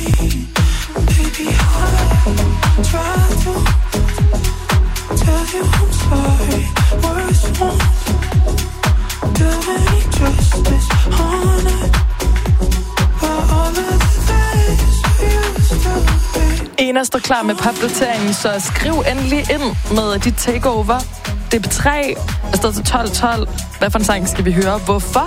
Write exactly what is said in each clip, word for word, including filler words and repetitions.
Ena står klar med popdateringen, så skriv endelig ind med dit takeover. D B tre er stået til tolv tolv. Hvad for en sang skal vi høre? Hvorfor?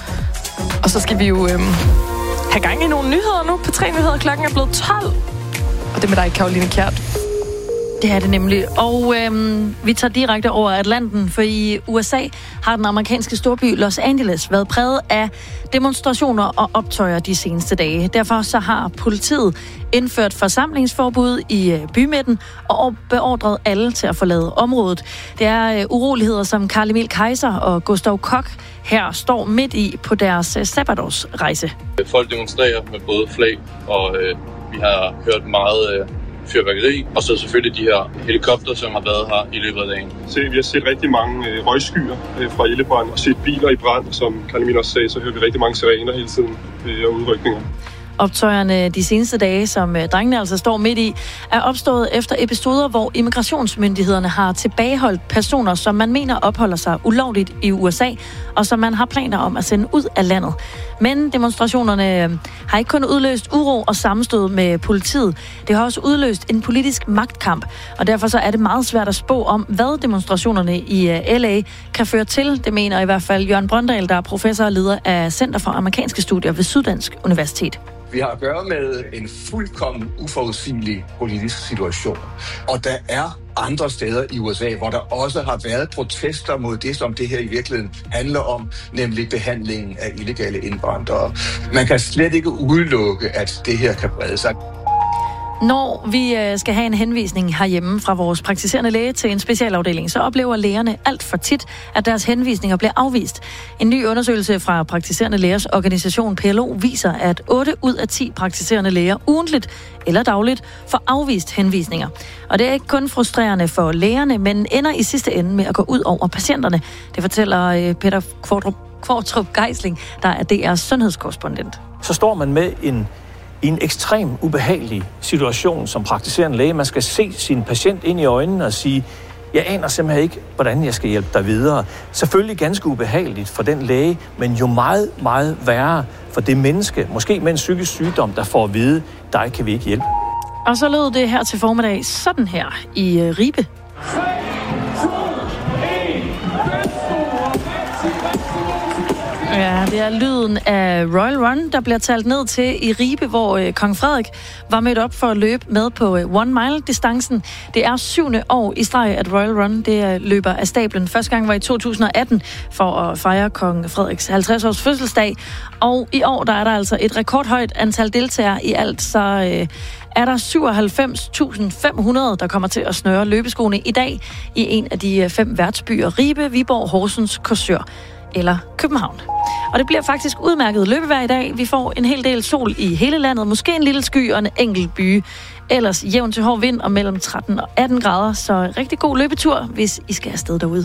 Og så skal vi jo øhm, have gang i nogle nyheder nu. P tre nyheder, klokken er blevet tolv. Og det er med dig, Karoline Kjært. Det er det nemlig. Og øhm, vi tager direkte over Atlanten, for i U S A har den amerikanske storby Los Angeles været præget af demonstrationer og optøjer de seneste dage. Derfor så har politiet indført forsamlingsforbud i øh, bymidten og beordret alle til at forlade området. Det er øh, uroligheder, som Karl Emil Kaiser og Gustav Koch her står midt i på deres øh, sabbatårsrejse. Folk demonstrerer med både flag og øh, vi har hørt meget øh fyrværkeri, og så selvfølgelig de her helikopter, som har været her i løbet af dagen. Så vi har set rigtig mange øh, røgskyer øh, fra ildebrand, og set biler i brand, som Karl Emil også sagde, så hører vi rigtig mange sirener hele tiden øh, og udrykninger. Optøjerne de seneste dage, som øh, drengene altså står midt i, er opstået efter episoder, hvor immigrationsmyndighederne har tilbageholdt personer, som man mener opholder sig ulovligt i U S A, og som man har planer om at sende ud af landet. Men demonstrationerne øh, har ikke kun udløst uro og sammenstød med politiet. Det har også udløst en politisk magtkamp, og derfor så er det meget svært at spå om, hvad demonstrationerne i øh, L A kan føre til. Det mener i hvert fald Jørgen Brøndal, der er professor og leder af Center for Amerikanske Studier ved Syddansk Universitet. Vi har at gøre med en fuldkommen uforudsigelig politisk situation. Og der er andre steder i U S A, hvor der også har været protester mod det, som det her i virkeligheden handler om, nemlig behandlingen af illegale indvandrere. Man kan slet ikke udelukke, at det her kan brede sig. Når vi skal have en henvisning herhjemme fra vores praktiserende læge til en specialafdeling, så oplever lægerne alt for tit, at deres henvisninger bliver afvist. En ny undersøgelse fra praktiserende lægers organisation P L O viser, at otte ud af ti praktiserende læger ugentligt eller dagligt får afvist henvisninger. Og det er ikke kun frustrerende for lægerne, men ender i sidste ende med at gå ud over patienterne. Det fortæller Peter Kvartrup Geisling, der er D R's sundhedskorrespondent. Så står man med en i en ekstrem ubehagelig situation som praktiserende læge. Man skal se sin patient ind i øjnene og sige, jeg aner simpelthen ikke, hvordan jeg skal hjælpe dig videre. Selvfølgelig ganske ubehageligt for den læge, men jo meget, meget værre for det menneske, måske med en psykisk sygdom, der får at vide, dig kan vi ikke hjælpe. Og så lød det her til formiddag sådan her i uh, Ribe. Ja, det er lyden af Royal Run, der bliver talt ned til i Ribe, hvor øh, kong Frederik var mødt op for at løbe med på øh, one mile-distancen. Det er syvende år i streg, at Royal Run det øh, løber af stablen. Første gang var i to tusind og atten for at fejre kong Frederiks halvtreds års fødselsdag. Og i år der er der altså et rekordhøjt antal deltagere i alt, så øh, er der syvoghalvfems tusind fem hundrede, der kommer til at snøre løbeskoene i dag i en af de fem værtsbyer: Ribe, Viborg, Horsens, Korsør eller København. Og det bliver faktisk udmærket løbevejr i dag. Vi får en hel del sol i hele landet, måske en lille sky og en enkelt by. Ellers jævn til hård vind og mellem tretten og atten grader, så rigtig god løbetur, hvis I skal afsted derude.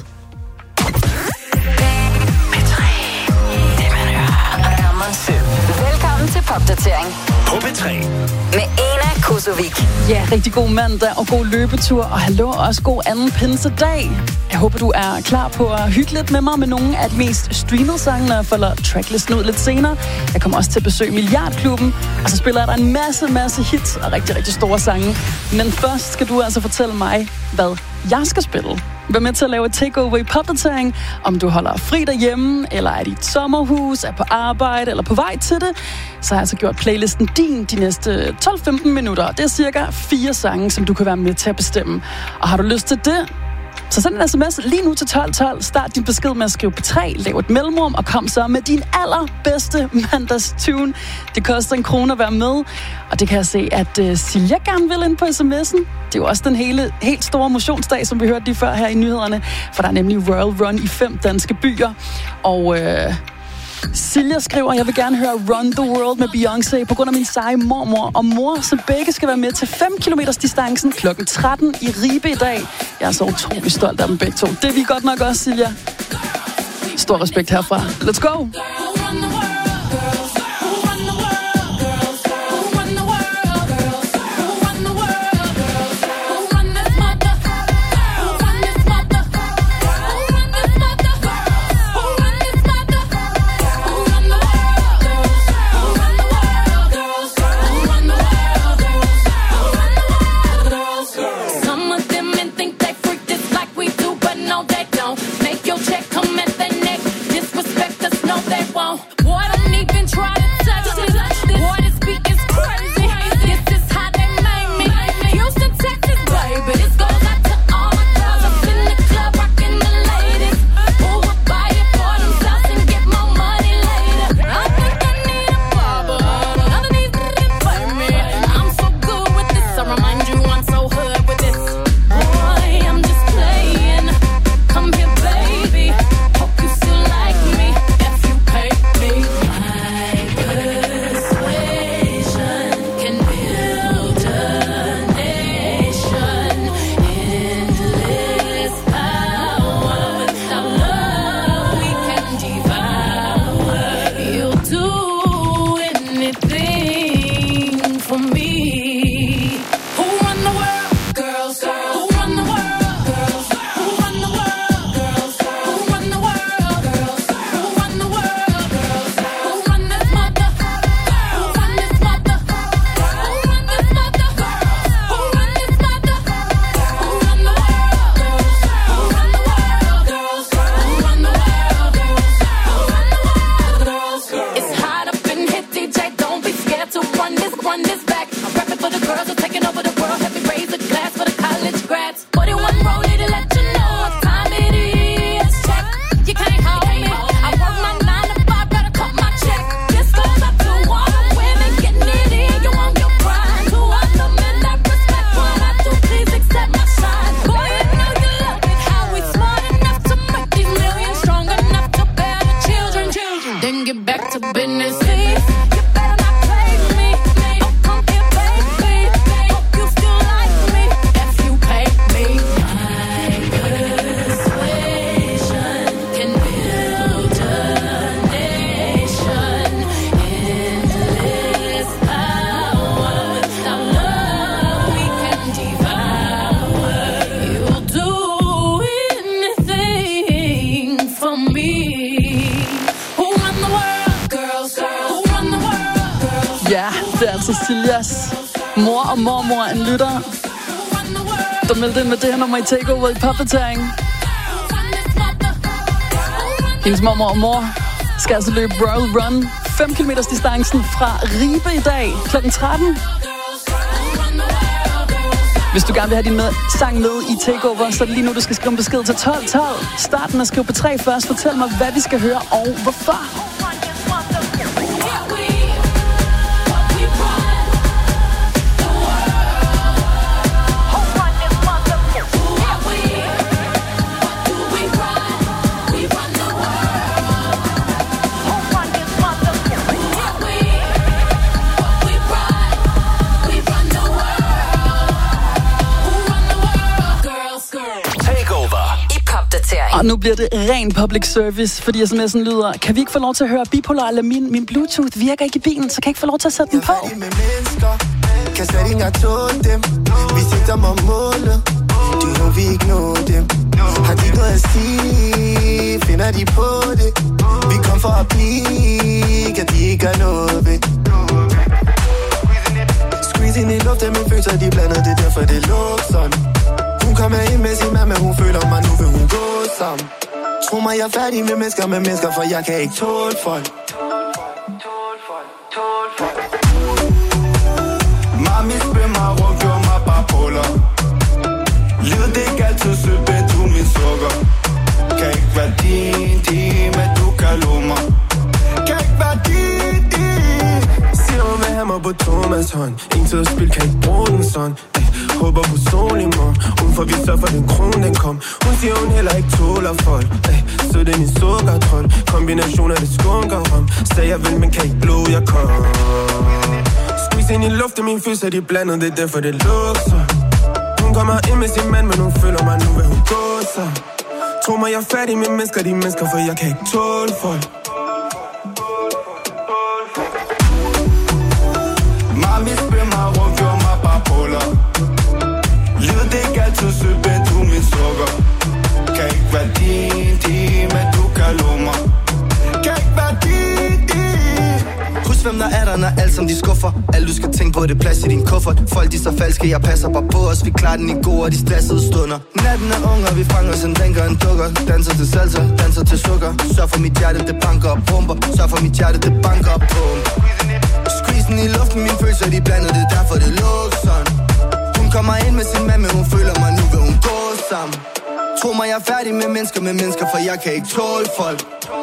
Velkommen til Popdatering på P tre med Ena Kosovik. Ja, rigtig god mandag og god løbetur, og hallo, også god anden pinsedag. Jeg håber, du er klar på at hygge lidt med mig med nogle af de mest streamede sange, når jeg folder tracklisten ud lidt senere. Jeg kommer også til at besøge Milliardklubben, og så spiller jeg der en masse, masse hits og rigtig, rigtig store sange. Men først skal du altså fortælle mig, hvad jeg skal spille. Vær med til at lave et takeover i popdatering, om du holder fri derhjemme, eller er i dit sommerhus, er på arbejde, eller på vej til det. Så har jeg altså gjort playlisten din de næste tolv til femten minutter. Det er cirka fire sange, som du kan være med til at bestemme. Og har du lyst til det, så send en sms lige nu til tolv tolv. Start din besked med at skrive P tre, lav et mellemrum og kom så med din allerbedste mandagstune. Det koster en krone at være med, og det kan jeg se, at uh, Silja gerne vil ind på sms'en. Det er jo også den hele, helt store motionsdag, som vi hørte lige før her i nyhederne, for der er nemlig Royal Run i fem danske byer, og Uh, Silja skriver, jeg vil gerne høre Run the World med Beyoncé på grund af min seje mormor og mor, så begge skal være med til fem kilometers distancen klokken tretten i Ribe i dag. Jeg er så utrolig stolt af dem begge to. Det er vi godt nok også, Silja. Stor respekt herfra. Let's go! stars are taking over the world. Let me raise a glass for the college grads. forty-one rollie to let you know what time it is. Check, you can't hold me. I work my nine to five, gotta cut my check. This goes up to all the women getting it in. You want your pride. To all the men that respect what I do, please accept my shine. Boy, you know you love it. How we smart enough to make these millions, strong enough to bear the children. Children. Then get back to business. Please, you better not play me. Oh, come here, baby. Hope you still like me if you pay me. My persuasion can build a nation. Endless power. Without love, we can devour. You'll do anything for me. Who run the world? Girls, girls. Who run the world? Girls. Ja, det er altså Siljas mor og mormor, en lytter, der meldte ind med det her nummer i Takeover i popdatering. Hendes mormor og mor skal altså løbe Royal Run, fem kilometers distancen fra Ribe i dag, klokken tretten. Hvis du gerne vil have din med, sang med i Takeover, så er det lige nu, du skal skrive en besked til tolv tolv. Starten og skriv på tre først. Fortæl mig, hvad vi skal høre og hvorfor. Og nu bliver det ren public service, fordi sms'en lyder: kan vi ikke få lov til at høre Bipolar eller min, min Bluetooth virker ikke i bilen, så kan jeg ikke få lov til at sætte den på? Kan slet ikke engang tåle dem. Vi sigter mig målet. Du må vi ikke nå dem. Har de noget at sige? Finder de på det? Vi kom for at blive. Kan de ikke gøre noget ved? Squeeze ind i luften, mine følelser de blander. Det er derfor det lugter sådan. Hun kommer ind med sin mand, men hun føler mig, nu vil hun gå sammen. Tro mig, jeg er færdig med mennesker med mennesker, for jeg kan ikke tåle folk. Mami spil mig rundt, gjorde mig bare poler. Livet det ikke altid sødt, men du min sukker. Kan ikke være din, din, men du kan love mig. Kan ikke være din, din. Siger hun vil have mig på Thomas hånd. Ingen tid at spil, kan ikke bruge den sådan. Håber på sol i morgen. Hun får vist for den krone, den kom. Hun siger, hun heller ikke tåler folk. Ay, så den i sukkertron. Kombination af det skunker om. Sagde jeg vil, men kan ikke blå, jeg kom. Squeeze ind i luften, mine følelser de blandet. Det er derfor det lugter. Hun kommer ind med sin mand, men hun føler mig, nu vil hun gå sig. Tro mig, jeg er færdig med mennesker, de mennesker, for jeg kan ikke tåle folk. Mami spil mig rundt, gjorde mig bare poler. Livet det ikke altid sødt, men du min sukker. Kan ikke være din, din, men du kan love mig. Kan ikke være din, din. Husk hvem der er der, når alt som de skuffer. Alt du skal tænke på, det plads i din kuffert. Folk de så falske, jeg passer bare på os. Vi klarer den i gode og de stressede stunder. Natten er ung, og vi fanger os en drink og en dukker. Danser til salsa, danser til sukker. Sørg for mit hjerte, det banker og pumper. Sørg for mit hjerte, det banker og pumper. Squeezen i luften, mine følelser de blander. Det er derfor det lugter sådan. Hun kommer ind med sin mand, men hun føler mig, nu vil hun gå sammen. Tro mig, jeg er færdig med mennesker med mennesker, for jeg kan ikke tåle folk.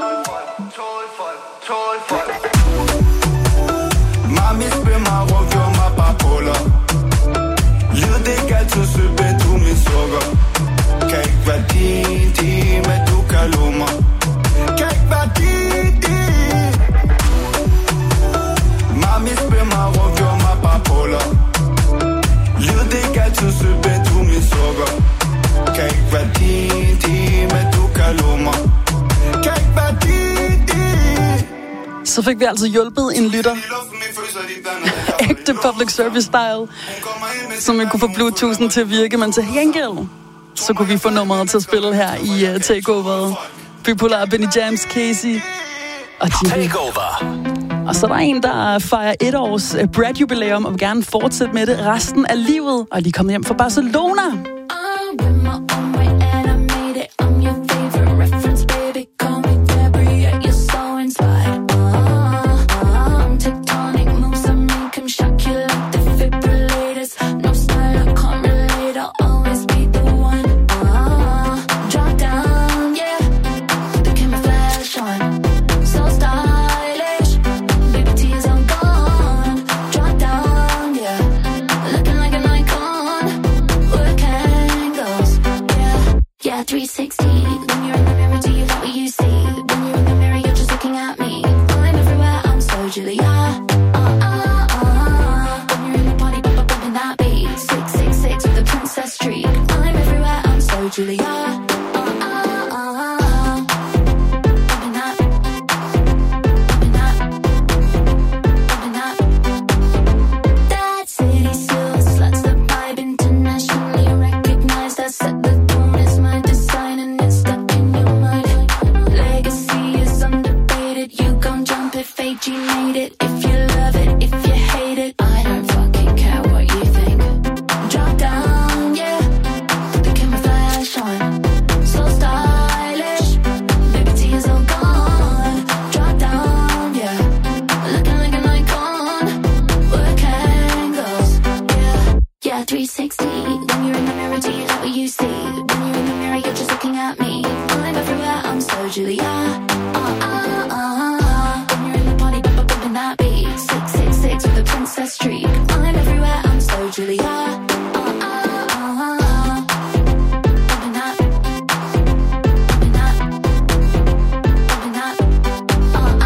Mami spil mig rundt, gjorde mig bare poler. Livet det ikke altid sødt, men du min sukker. Kan ikke være din, din, men du kan love mig. Kan ikke være din, din. Mami spil mig rundt, gjorde mig bare poler. Livet det ikke altid sødt, men du min sukker. Kan ikke være din, din, men du kan love mig. Kan ikke være din, din. Så fik vi altså hjulpet en lytter. Ægte public service style. Så man kunne få Bluetoothen til at virke, men til gengæld så kunne vi få nummeret til at spille her i uh, Takeover. Bipolar, Benny Jams, Casey og Takeover. Og så er der en, der fejrer et års uh, Brad-jubilæum og vil gerne fortsætte med det resten af livet. Og de er kommet hjem fra Barcelona. Julia. three sixty. When you're in the mirror, do you know what you see? When you're in the mirror, you're just looking at me. I'm everywhere, I'm so Julia. Uh, uh, uh. When you're in the party, b- b- bumping that beat. Six six six with a princess streak. I'm everywhere, I'm so Julia. Uh, uh, uh. Bumping that, bumping that, bumping that. Uh,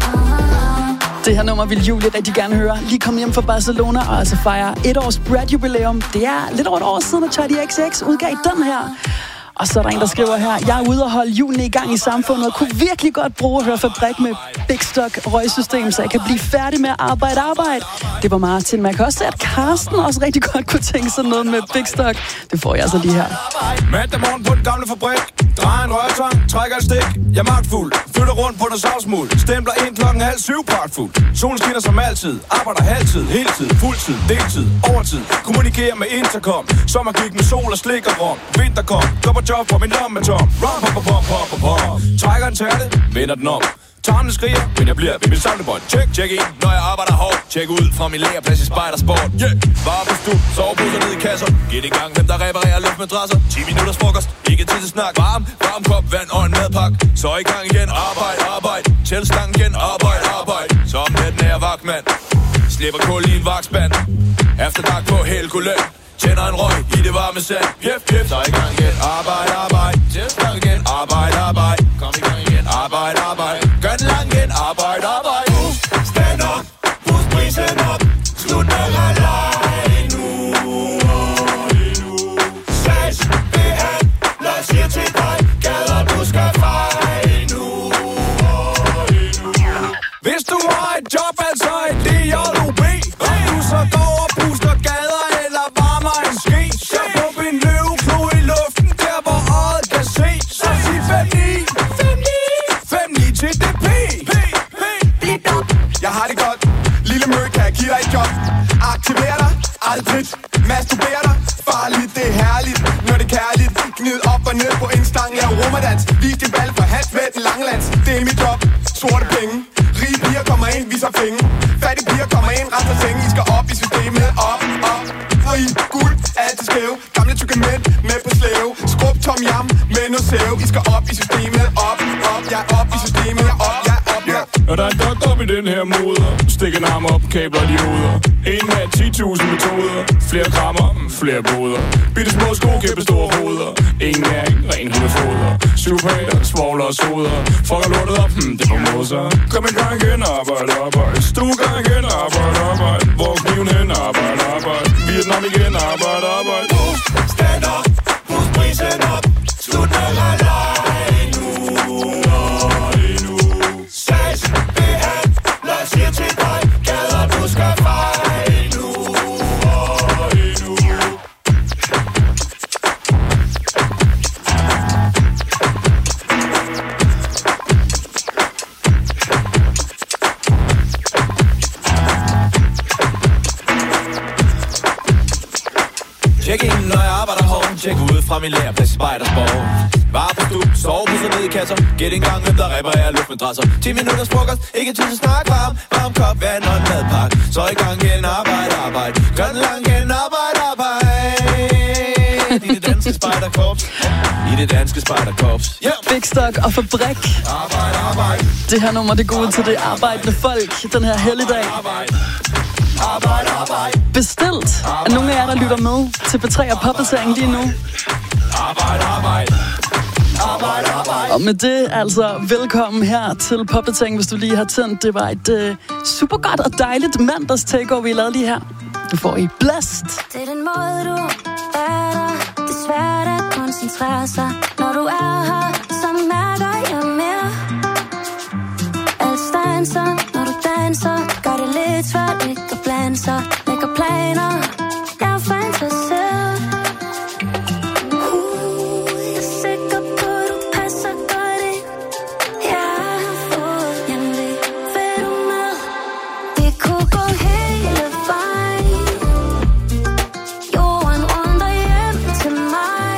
uh, uh. Det her nummer vil Julie rigtig gerne høre. Lige kom hjem fra Barcelona og altså fejre et års Brad-jubilæum. Det er lidt over et år siden, at Charlie X X udgav den her. Og så er der en, der skriver her: jeg er ude og holde hjulene i gang i samfundet og kunne virkelig godt bruge at høre Fabrik med Big Stock røgsystem, så jeg kan blive færdig med at arbejde arbejde. Det var Martin. Man kan også se, at Karsten også rigtig godt kunne tænke sig noget med Big Stock. Det får jeg så lige her. Mandag morgen på den gamle fabrik. Drejer en rørtang, trækker et stik. Jeg er magtfuld, flytter rundt på den savsmuld. Stempler ind klokken halv syv pragtfuld. Solen skinner som altid, arbejder halvtid, heltid, fuldtid, deltid, overtid. Kommunikerer med intercom, sommergik med sol og slik og rom. Vinter kom, går på job for min lomme tom. Rom, pop, pop, pop, pop, pop. Trækker en tærte, vender den om. Tarmene skriger, men jeg bliver ved mit samlebånd. Check, check ind, når jeg arbejder hårdt. Check ud fra min læreplads i Spejdersport. Yeah, bare på stue, soveposer ned i kasser. Giv det i gang, hvem der reparerer luftmadrasser. ti minutters frokost, ikke tid til snak. Varm, varm kop, vand og en madpak. Så i gang igen, arbejde, arbejde. Tæl stangen igen, arbejde, arbejde. Som den nære vagtmand. Slipper kul i en vagtspand. Efter dag på Helgoland. Tænder en røg i det varme sand. Pjef, pjef, så i gang igen. Arbejde, arbejde. Tæl stangen igen, arbejde, arbejde. Kom i gang igen, arbejde, arbejde. Gør den lang igen, arbejde, arbejde. Boost, stand up, boost prisen op. Slut med rallej nu. Sags, behandler, siger til dig. Gader, du skal fejre nu. Hvis du har et job, altså et D J O B, og du så går og puster gader eller varmer en ske, så pump en løveklo i luften, der hvor øjet kan se. Så sig fem ni, fem ni, fem ni til det P. P, P, P, jeg har det godt. Lille møg kan give dig et job. Aktiver dig, aldrig. Masturber dig, farligt, det er herligt. Når det er kærligt, gnid op og ned på en stang. Lav romerdans, vis din ball for hat med den lange lands. Det er mit job, sorte penge. Rige piger kommer ind, viser fingre. Fattige piger kommer ind, rester senge. I skal op i systemet, op, op. Og i guld, altid skæve. Gamle tykke mænd med på slæve. Skrub tom jam med noget sæve. I skal op i systemet, op, op. Jeg er op i systemet, jeg er op, jeg er op, jeg er. Og der er en doktor op i den her moder. Stik en arm op, kabler de hoveder. En mand, ti tusind metoder. Flere krammer, flere boder. Bitte små sko, kæmpe store hoveder. Ingen næring, ren hundefoder. Psykopater, svogler og soder. Fucker lortet op, hm, det er på moser. Kom i gang igen, arbejde, arbejde. Stue gang igen, arbejde, arbejde. Hvor kniven hen, arbejde, arbejde. Vietnam igen, arbejde, arbejde. Boost, stand up, boost prisen op. Slut med rallej nu. Sags, behandler, siger til dig. Gader, du skal fejre nu. Tjek ind, når jeg arbejder hårdt. Tjek ud fra min læreplads i Spejdersport. Var på stue, soveposer ned i kasser. Gæt en gang, hvem der reparerer luftmadrasser. ti minutters frokost, ikke tid til snak. Varm, varm kop, vand og en madpak. Så i gang igen, arbejde, arbejde. Gør den lang igen, arbejde, arbejde. I det danske spejderkorps. I det danske spejderkorps. Yeah. Big Stock og Fabrik. Arbejde, arbejde. Det her nummer, det går ud til det arbejdende folk den her helligdag. Arbejde. Arbejde, arbejde. Bestilt af nogle af jer, der lytter med til P tre og Poppetang lige nu. Arbejde, arbejde. Arbejde, arbejde. Og med det, altså, velkommen her til Poppetang, hvis du lige har tændt. Det var et uh, super godt og dejligt mandags takeover, vi lavede lige her. Du får i Blast. Det er den måde, du er der. Det svært at koncentrere sig. Når du er her, så mærker jeg mere. Alt stanser, når du danser. Gør det lidt svært ikke at blande sig. Lægger planer, jeg er fantaseret. Uh, jeg er sikker på, du passer godt ind. Jeg har fået hjemlig, vil du med? Det kunne gå hele vejen. Jorden runder hjem til mig.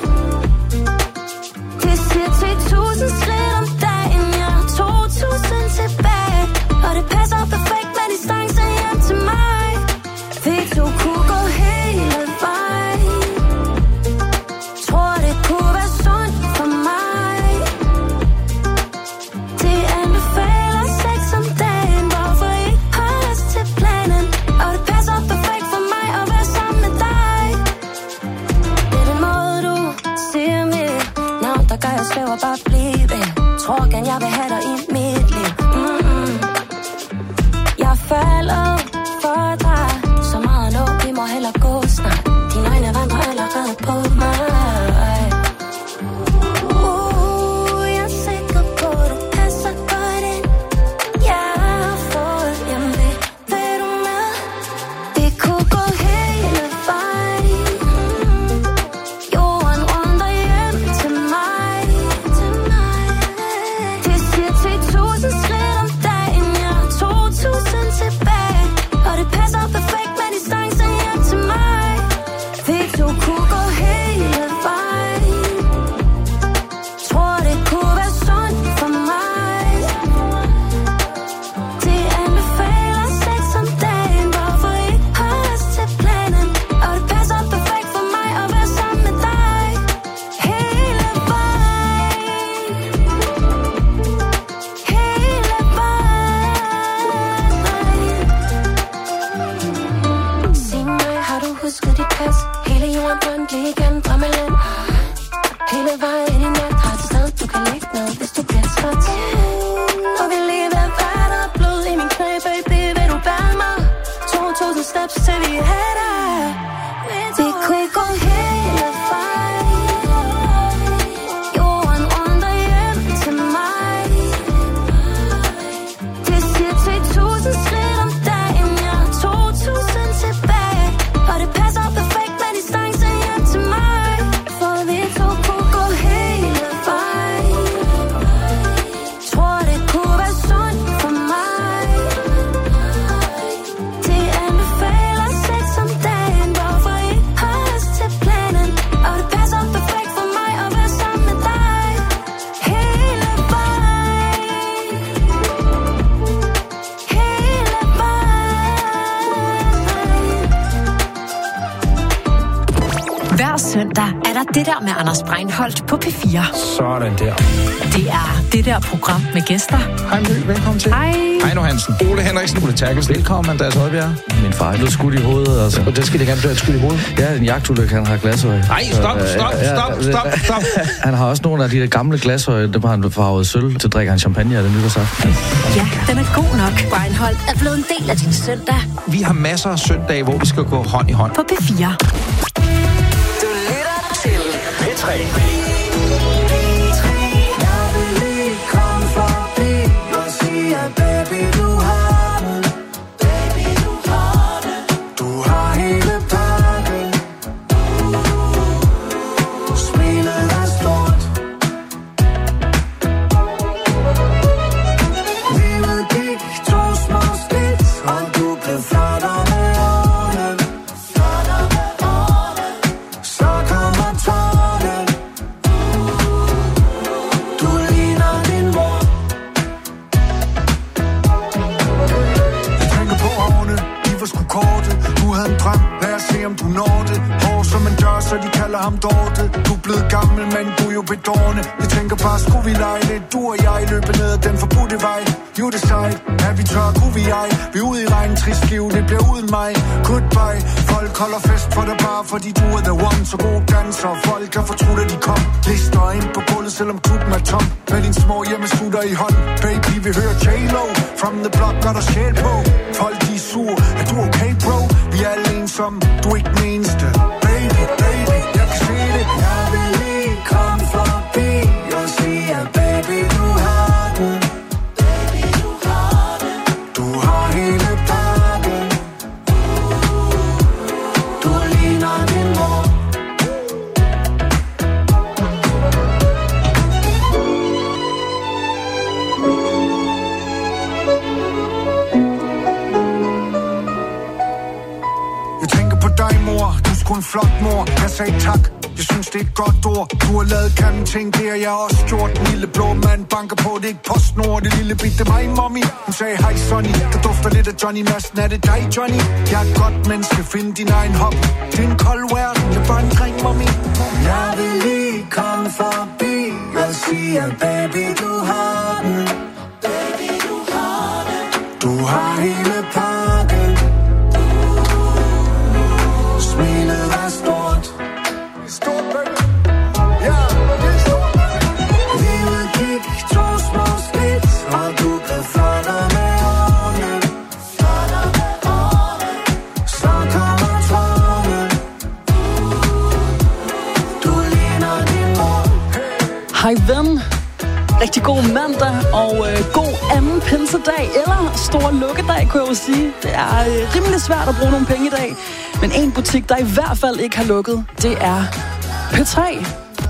Det siger til tusind skridt om dagen. Jeg har to tusind tilbage. Og det passer perfekt med distancen hjem til mig. Vi to kunne gå hele vejen. Tror det kunne være sundt for mig. Det anbefaler sex om dagen. Hvorfor ikke holde os til planen? Og det passer perfekt for mig at være sammen med dig. Det er den måde du siger mit navn, der gør jeg svæver bare blive. Tror gerne jeg vil have dig i mit liv. Mm-mm. Jeg falder for dig. Så meget nu, vi må hellere gå snart. Dine øjne vandrer allerede på mig. Uh, jeg er sikker på, du passer godt ind. Jeg har fået hjemlig, vil du med? Det kunne gå hele vejen. Jorden runder hjem til mig. Det siger til tusind skridt om dagen. Jeg har to tusind tilbage. Og det passer perfekt med distancen hjem til mig. Vi to kunne gå hele vejen. Tror det kunne være sundt for mig. Det anbefaler sex om dagen. Hvorfor ikke holde os til planen? Og det passer perfekt for mig at være sammen med dig. Hele vejen. Hele vejen. Sig mig, har du husket dit pas? Hele jorden rundt lige igennem drømmeland. Hele vejen i nat har et sted, du kan ligge ned, hvis du bliver træt. Og vi lige ved vand og blod i min knæ, baby, vil du bære mig? to tusind steps til vi er der. Vi kunne gå hele vejen. Jorden runder hjem til mig. Det siger til tusind skridt om dagen. Jeg har to tusind tilbage. Og det passer perfekt med distancen hjem til mig. For vi to kunne gå hele vejen. Tror det kunne være sundt for mig. Det anbefaler sex om dagen. Hvorfor ikke holde os til planen? Og det passer perfekt for mig at være sammen med dig. Hele vejen. Hele vejen. Hver søndag er der det der med Anders Breinholt på P fire. Sådan der. Det er det der program med gæster. Hej Mø, velkommen til. Hej. Hej nu Hansen. Ole Henriksen. Ole Terkelsen. Velkommen, Andreas Højbjerg. Min far er blevet skudt i hovedet. Altså. Og det skal det gerne blive skudt i hovedet. Ja, en jagtulykke, han har glasøje. Nej, stop, stop, stop, stop, stop. Han har også nogle af de der gamle glasøje, dem har han farvet sølv. Til drikker han champagne af den nytårsaften. Ja, den er god nok. Breinholt er blevet en del af din søndag. Vi har masser af søndage, hvor vi skal gå hånd i hånd. På P fire. Du lytter til P tre. Ham Dorte. Du er blevet gammel, men du er jo bedårende. Jeg tænker bare, skulle vi lege lidt? Du og jeg løber ned ad den forbudte vej. You decide, er vi tør, kunne vi ej? Vi er ude i regnen, trist skive, det bliver uden mig. Goodbye, folk holder fest for dig bare, fordi du er the one. Så god danser, folk er fortrudt, at de kom. Lister ind på gulvet, selvom klubben er tom. Med din små hjemmesutter i hånd. Baby, vi hører J-Lo. From the block, gør der sjæl på. Folk, de er sur, er du okay, bro? Vi er alle ensomme, du er ikke den eneste. Baby, baby, jeg kan se det Jeg tænker på dig, mor. Du er sgu en flot mor. Jeg sagde tak. Jeg synes, det er et godt ord. Du har lavet grimme ting, det har jeg også gjort. Den lille blå mand banker på, det er ikke PostNord. Det lille bitte mig, mommy. Hun sagde, hej Sonny. Der dufter lidt af Johnny Madsen. Er det dig, Johnny? Jeg er et godt menneske. Find din egen hop. Det er en kold verden. Jeg er bare en dreng, mommy. Jeg vil lige komme forbi og sige, at baby, du har den. Baby, du har den. Du har hele pakken. Smilet er stort. Stort, baby. Ja, det er stort, baby. Livet gik to små skridt, og du blev flottere med årene. Flottere med årene. Så kommer tårne. Du ligner din mor. Hej ven. Rigtig god mandag og øh, god anden pinsedag, eller stor lukkedag, kunne jeg jo sige. Det er øh, rimelig svært at bruge nogle penge i dag, men en butik, der i hvert fald ikke har lukket, det er P tre.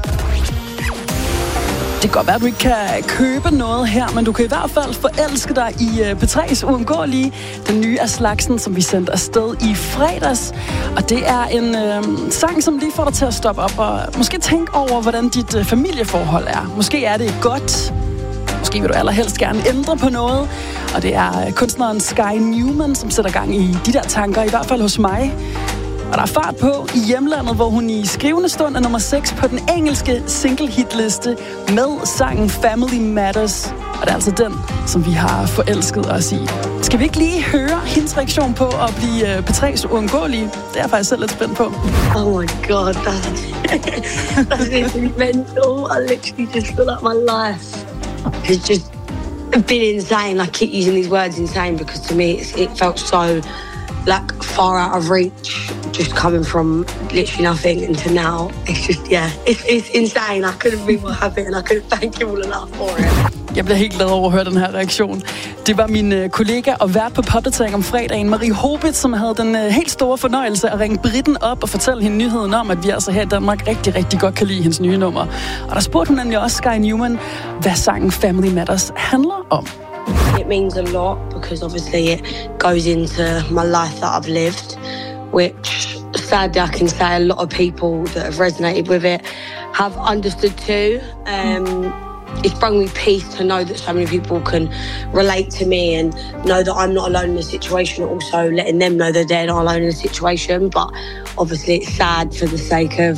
Det kan godt være, at du ikke kan købe noget her, men du kan i hvert fald forelske dig i uh, P tre's Uundgåelige, den nye af slagsen, som vi sendte afsted i fredags. Og det er en uh, sang, som lige får dig til at stoppe op og måske tænke over, hvordan dit uh, familieforhold er. Måske er det godt. Måske vil du allerhelst gerne ændre på noget. Og det er uh, kunstneren Sky Newman, som sætter gang i de der tanker, i hvert fald hos mig. Og der er fart på i hjemlandet, hvor hun i skrivende stund er nummer seks på den engelske single-hitliste med sangen Family Matters. Og det er altså den, som vi har forelsket os i. Skal vi ikke lige høre hendes reaktion på at blive P tre's Uundgåelige? Det er jeg faktisk selv lidt spændt på. Oh my god, that's, that's literally mental. I literally just feel like my life has just been insane. I keep using these words insane because to me it's, it felt so like far out of reach, just coming from literally nothing into now. It's just, yeah, it's, it's insane. I couldn't be more happy and I couldn't thank you all enough for it. Jeg bliver helt glad over at høre den her reaktion. Det var min øh, kollega og vært på Popdatering om fredagen, Marie Hobit, som havde den øh, helt store fornøjelse at ringe Britten op og fortælle hende nyheden om, at vi altså her i Danmark rigtig, rigtig godt kan lide hendes nye nummer. Og der spurgte hun nemlig også Sky Newman, hvad sangen Family Matters handler om. It means a lot because obviously it goes into my life that I've lived, which sadly I can say a lot of people that have resonated with it have understood too. Um, it's brought me peace to know that so many people can relate to me and know that I'm not alone in the situation, also letting them know that they're not alone in the situation. But obviously it's sad for the sake of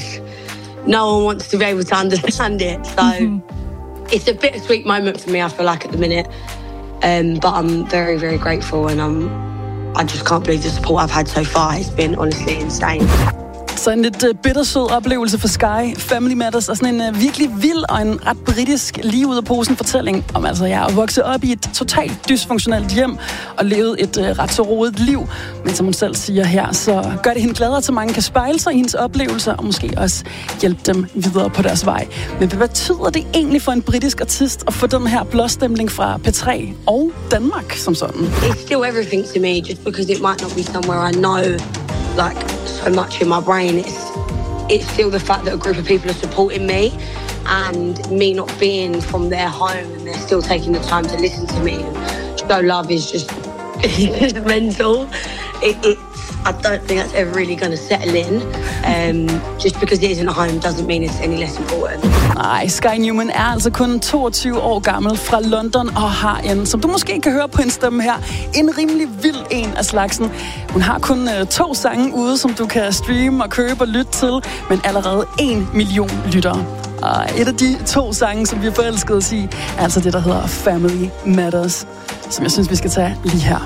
no one wants to be able to understand it. So mm-hmm. It's a bittersweet moment for me, I feel like, at the minute. Um, but I'm very, very grateful, and I'm, I just can't believe the support I've had so far. It's been honestly insane. Så en lidt uh, bittersød oplevelse for Sky. Family Matters er sådan en uh, virkelig vild og en ret britisk lige ud af posen fortælling om, altså jeg er vokset op i et totalt dysfunktionelt hjem og levet et uh, ret så rodet liv. Men som hun selv siger her, så gør det hende gladere til, at mange kan spejle sig i hendes oplevelser og måske også hjælpe dem videre på deres vej. Men hvad betyder det egentlig for en britisk artist at få den her blåstempling fra P tre og Danmark som sådan? It's still everything to me, just because it might not be somewhere I know like so much in my brain. It's, it's still the fact that a group of people are supporting me and me not being from their home and they're still taking the time to listen to me and show love is just it's mental. It, it's, I don't think that's ever really going to settle in. Um, just because it isn't home doesn't mean it's any less important. Nej, Sky Newman er altså kun toogtyve år gammel fra London og har en, som du måske kan høre på en stemme her, en rimelig vild en af slagsen. Hun har kun uh, to sange ude, som du kan streame og købe og lytte til, men allerede en million lyttere. Og et af de to sange, som vi er forelskede os i, er altså det, der hedder Family Matters, som jeg synes, vi skal tage lige her.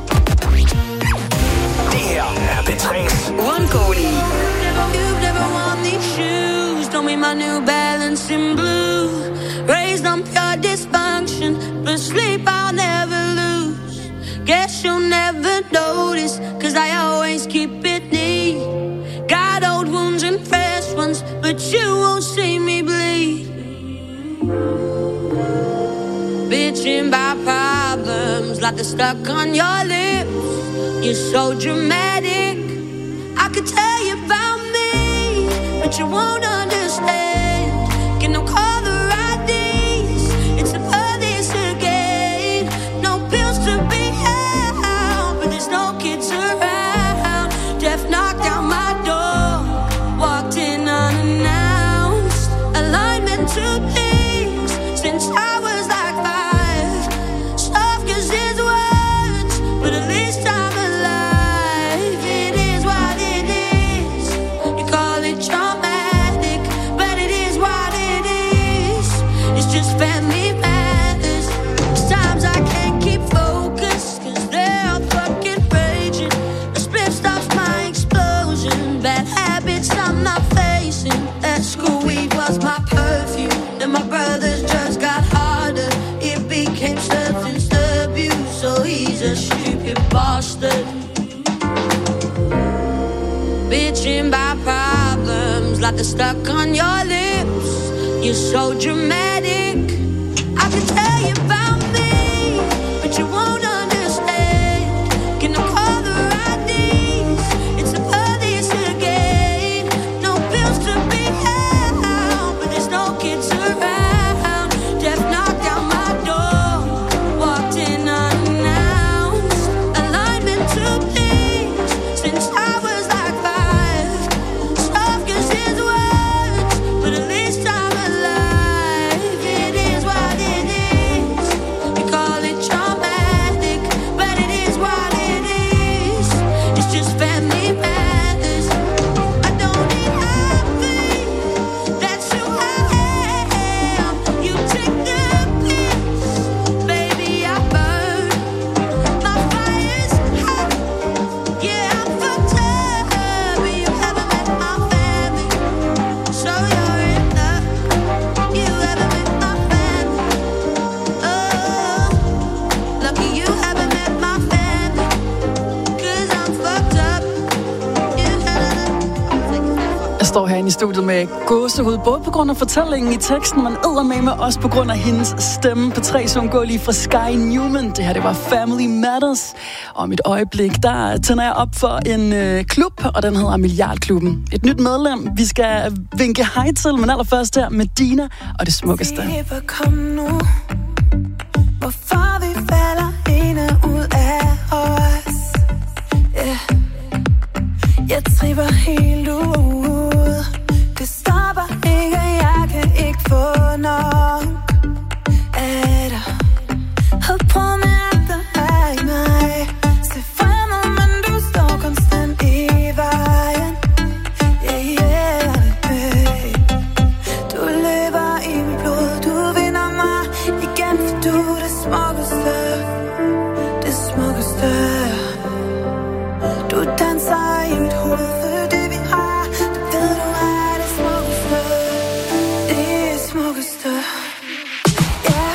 Det her er P tre's Uundgåelige. You've never worn these shoes. Don't be my New Balance in blue. Raised on pure dysfunction, but sleep I'll never lose. Guess you'll never notice, cause I always keep it neat. Got old wounds and fresh ones, but you won't see me bleed. Bitching by problems like they're stuck on your lips. You're so dramatic. I could tell you about me, but you won't understand. Can no caller I Ds? It's about this again. No pills to be had, but there's no kids around. Death knocked down my face in at school. Weed was my perfume. And my brothers just got harder. It became substance abuse. So he's a stupid bastard. Bitching by problems like they're stuck on your lips. You're so dramatic. I can tell you about me, but you won't understand. Can I call the right names? It's the police again. No bills to be had, but there's no kids around. Death knocked down my door, walked in unannounced. Alignment to please since I was like five. Soft gives his words, but at least I'm alive. It is what it is. You call it traumatic, but it is what it is. It's just family matters. I don't need happy. That's who I am. You take the piss, baby. I burn. My fire's hot. Yeah, I'm fucked up. You haven't met my family, so you're in luck. You haven't met my family. Oh, lucky you haven't met my family, 'cause I'm fucked up. You haven't. Jeg står herinde i studiet med gåsehud, både på grund af fortællingen i teksten, men eddermame også på grund af hendes stemme. P tre som går lige fra Sky Newman. Det her, det var Family Matters. Og om et øjeblik, der tænder jeg op for en øh, klub, og den hedder Milliardklubben. Et nyt medlem, vi skal vinke hej til, men allerførst her med Dina og det smukkeste. Slipper, kom nu. Hvorfor vi falder ind og ud af os. Yeah. Jeg tripper helt ud. Det stopper ikke, jeg kan ikke få nok af dig. Havde prøvet med alt der er i mig. Se fremad, men du står konstant i vejen. Yeah, yeah, babe. Du lever i mit blod. Du vinder mig igen, for du er det smukkeste. Det smukkeste. Du danser i mit hoved, for det vi har, det ved du er det smukkeste. Det smukkeste. Yeah.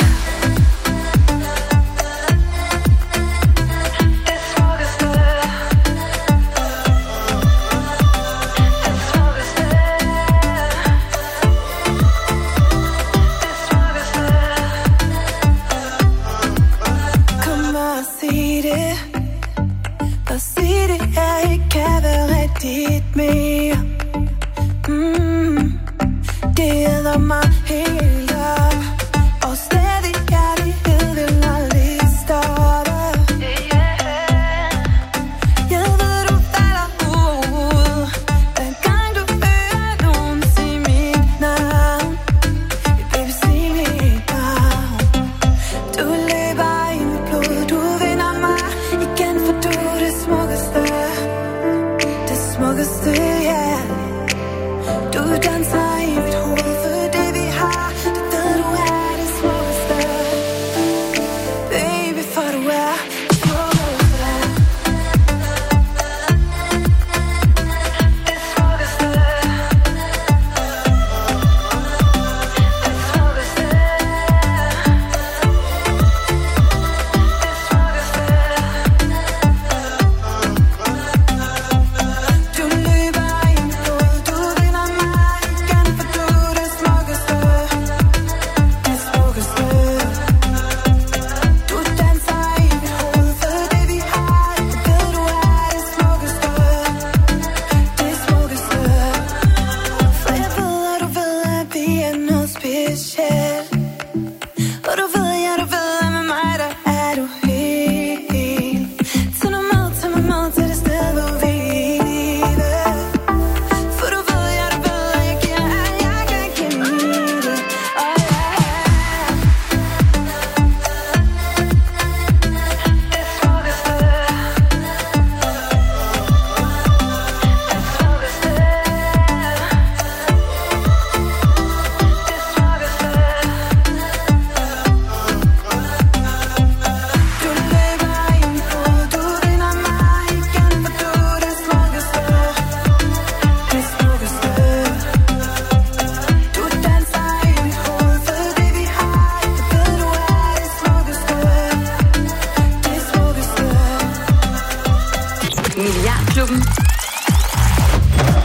Det smukkeste. Det smukkeste. Det smukkeste. Kom og sig det. Og sig det, jeg ikke kan være rigtigt mere. Mm. Det æder mig helt op. Og stadig kærlighed vil aldrig stoppe. Jeg ved, du falder ud. Hver gang du hører nogen sige mit navn. Baby, sig mit navn. Du lever i mit blod. Du vinder mig igen, for du er det smukkeste. Det smukkeste, ja.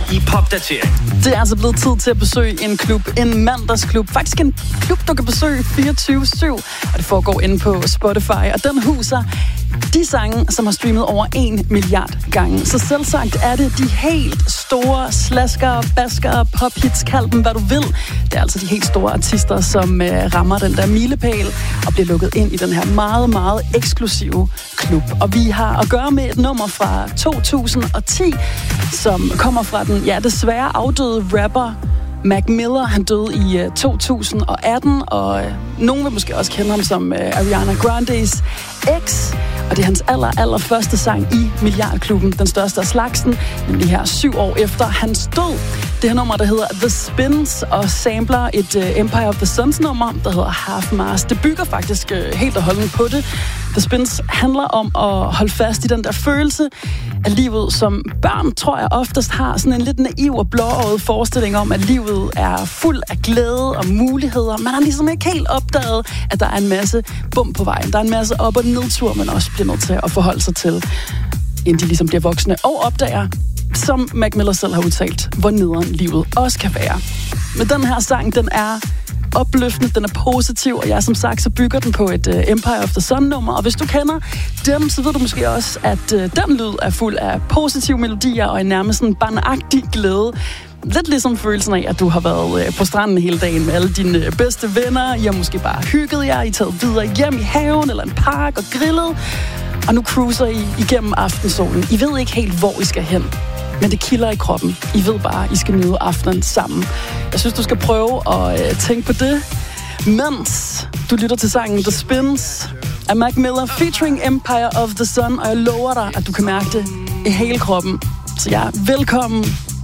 i Popdatering. Det er altså blevet tid til at besøge en klub, en mandagsklub. Faktisk en klub, du kan besøge fireogtyve syv, og det foregår inde på Spotify. Og den huser de sange, som har streamet over en milliard gange. Så selvsagt er det de helt store slaskere, baskere, pophits, kald dem hvad du vil. Det er altså de helt store artister, som øh, rammer den der milepæl og bliver lukket ind i den her meget, meget eksklusive klub. Og vi har at gøre med et nummer fra to tusind og ti, som kommer fra den, ja, desværre afdøde rapper Mac Miller. Han døde i uh, to tusind og atten, og uh, nogen vil måske også kende ham som uh, Ariana Grandes eks. Og det er hans aller, aller første sang i Milliardklubben, den største af slagsen, nemlig her syv år efter hans død. Det her nummer, der hedder The Spins, og sampler et uh, Empire of the Suns nummer, der hedder Half Mast. Det bygger faktisk uh, helt og holdent på det. The Spins handler om at holde fast i den der følelse af livet, som børn, tror jeg, oftest har sådan en lidt naiv og blåøjet forestilling om, at livet er fuld af glæde og muligheder. Man har ligesom ikke helt opdaget, at der er en masse bump på vejen. Der er en masse op- og nedtur, man også bliver nødt til at forholde sig til, inden de ligesom bliver voksne og opdager, som Mac Miller selv har udtalt, hvor nederen livet også kan være. Men den her sang, den er opløftende, den er positiv, og jeg som sagt, så bygger den på et uh, Empire of the Sun-nummer, og hvis du kender dem, så ved du måske også, at uh, den lyd er fuld af positive melodier og en nærmest en barnagtig glæde. Lidt ligesom følelsen af, at du har været uh, på stranden hele dagen med alle dine uh, bedste venner. I har måske bare hygget jer, I er taget videre hjem i haven eller en park og grillet, og nu cruiser I igennem aftensolen. I ved ikke helt, hvor I skal hen, men det kilder i kroppen. I ved bare, at I skal nyde aftenen sammen. Jeg synes, du skal prøve at øh, tænke på det, mens du lytter til sangen The Spins af Mac Miller featuring Empire of the Sun, og jeg lover dig, at du kan mærke det i hele kroppen. Så ja, velkommen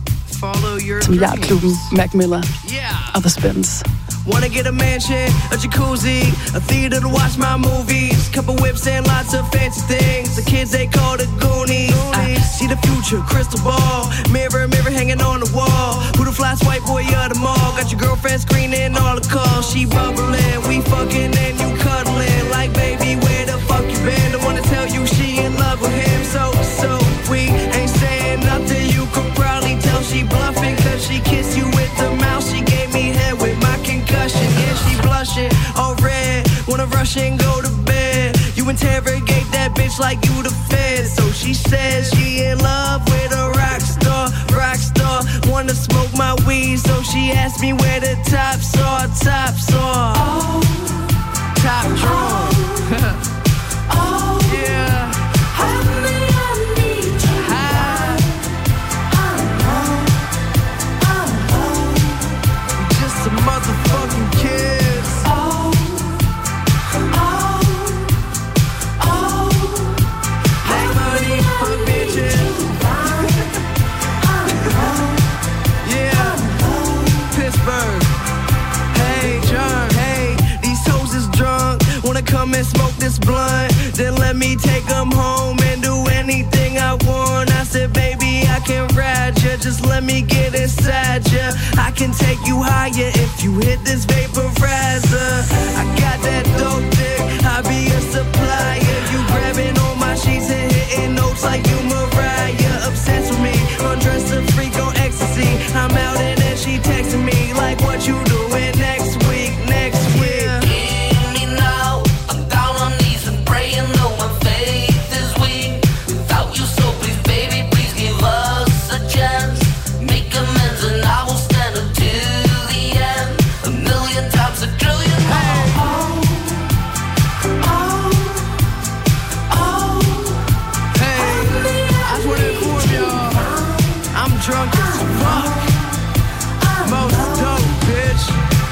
til Milliardklubben, Mac Miller og The Spins. Wanna get a mansion, a jacuzzi, a theater to watch my movies, couple whips and lots of fancy things. The kids they call the Goonies. I see the future, crystal ball, mirror, mirror hanging on the wall. Who the fly white boy of the mall? Got your girlfriend screening all the calls. She bubbling, we fucking and you cuddling. Like baby, where the fuck you been? Don't wanna tell you she in love with him. So, so we ain't saying nothing. You could probably tell she bluffing, cause she kissed you with the mouth. She gave me head with my concussion. Yeah, she blushing, all red. Wanna rush and go to bed. You interrogate that bitch like you the fed. So she says she in love with a rock star, rock star. Wanna smoke my weed, so she asked me where the tops are, tops are. Oh, top drawer. Oh, oh, yeah. Honey, I need you. High. Alone, alone. Just a motherfucking kiss. Oh, oh, oh. Make money for bitches. Yeah, Pittsburgh. Hey, John, hey, these hoes is drunk. Wanna come and smoke this blunt? Then let me take them home and do anything I want. I said, baby, I can ride ya. Just let me get inside ya. I can take you higher if you hit this vaporizer. I got that dope dick, I'll be a supplier. You grabbing on my sheets and hitting notes like you Mariah. Obsessed with me, undressed a freak on ecstasy. I'm out and then she texting me like, what you doing next week, next week? Hear me now, I'm down on knees and praying, though my faith is weak. Without you, so please, baby, please give us a chance. Make amends and I will stand until the end. A million times, a trillion times. Oh, oh, oh. Hey, I just wanna inform y'all, I'm drunk as fuck. Most dope, bitch.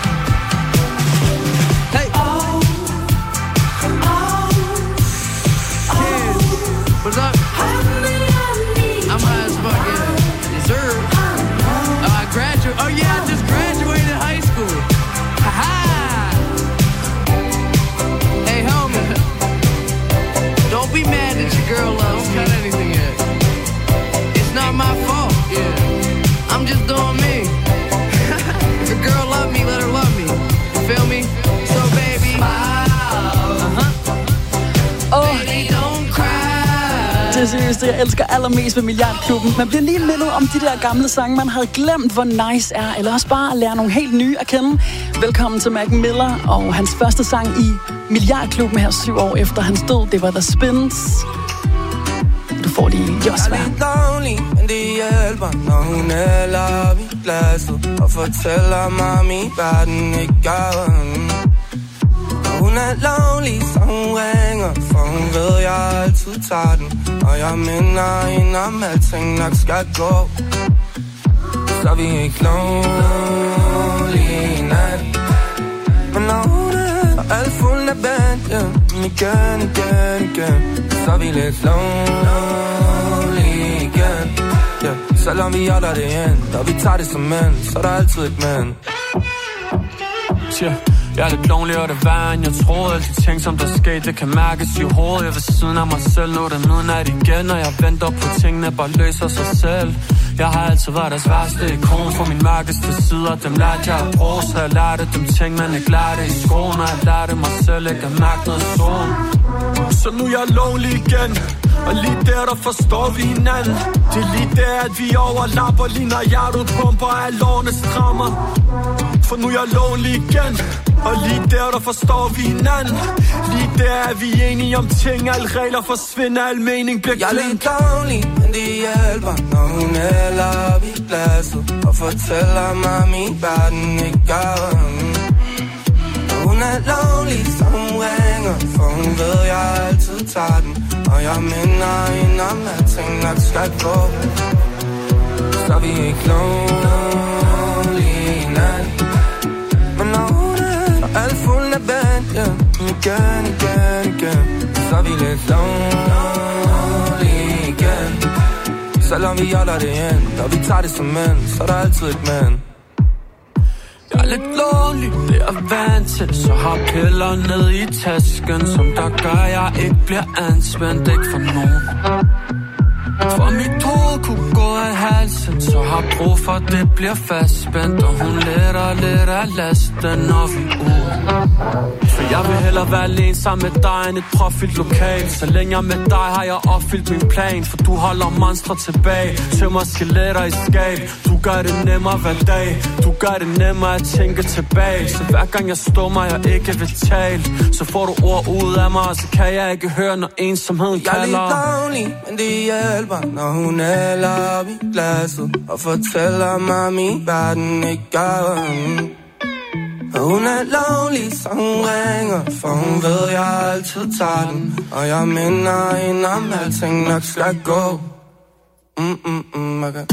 Hey. Oh, oh. Kids, what's up? I'm high as fuck, yeah. Deserve. Oh, I graduated. Oh, yeah, I just graduated high school. Ha-ha. Hey, homie. Don't be mad that your girl loves me. Don't cut anything yet. It's not my fault. Yeah. I'm just doing me. eneste, jeg elsker allermest ved Milliardklubben. Man bliver lige mindet om de der gamle sange, man havde glemt, hvor nice er. Eller også bare at lære nogle helt nye at kende. Velkommen til Mac Miller og hans første sang i Milliardklubben her syv år efter hans død. Det var The Spins. Du får lige Josva. Jeg er lidt lonely, men det hjælper, når hun hælder op i glasset og fortæller mig, at min verden ikke gør den. Hun er lonely, så hun ringer, for hun ved, jeg altid tager den. Og jeg minder hende om, alting nok skal gå. Så er vi ikke lonely i nat. Men når hun er alt fuld af band, yeah, igen, igen, igen, så er vi lidt lonely igen, yeah. Selvom vi holder det ind, og vi tager det som mænd, så er der altid et mænd. Yeah. Jeg er lidt lonely, og det er værre, end jeg troede. Alle de ting, som der skete, det kan mærkes i hovedet. Jeg er ved siden af mig selv, nu er det midnat igen. Og jeg venter på tingene, bare løser sig selv. Jeg har altid været deres værste ikon. For min mørkeste sider, dem lærte jeg at bruge. Så jeg lærte dem ting, man ikke lærte i skolen. Og jeg lærte mig selv ikke at mærke noget sol. Så nu er jeg lonely igen, og lige der, der forstår vi hinanden. Det er lige der, at vi overlapper, lige når hjertet pumper, og alle årene strammer. For nu er jeg lonely igen, og lige der, der forstår vi hinanden. Lige der er vi enige om ting, alle regler forsvinder, al mening bliver glemt. Jeg er lidt lonely, men det hjælper, når hun hælder op i glasset og fortæller mig, at min verden ikke gør den. Hun er lonely, så hun ringer, for hun ved, jeg altid tager den. Og jeg minder hende om, at ting nok skal gå. Så er vi ikke lonely i nat. Men når hun er alt fuld af band, yeah, igen, igen, igen, så er vi lidt lonely igen. Selvom vi holder det ind, og vi tager det som mænd, så er der altid et mænd. Jeg er lidt lonely, det er vant til. Så har piller ned i tasken, som der gør, jeg ikke bliver anspændt. Ikke for nogen. For mit hoved kunne gå af halsen, så har brug for, at det bliver fastspændt. Og hun letter lidt af lasten, når vi er ude. For jeg vil hellere være alene sammen med dig, end et profit lokal. Så længe jeg er med dig, har jeg opfyldt min plan. For du holder monstre tilbage, tømmer skeletter i skab. Du gør det nemmere hver dag, du gør det nemmere at tænke tilbage. Så hver gang jeg stummer, jeg ikke vil tale, så får du ord ud af mig, og så kan jeg ikke høre, når ensomheden kalder. Jeg er lidt lonely, men det hjælper, når hun hælder op i glasset og fortæller mig, at min verden ikke gør den. Og hun er lonely, så hun ringer, for hun ved, jeg altid tager den. Og jeg minder hende om, alting nok skal gå. Mm, mm, mm, okay.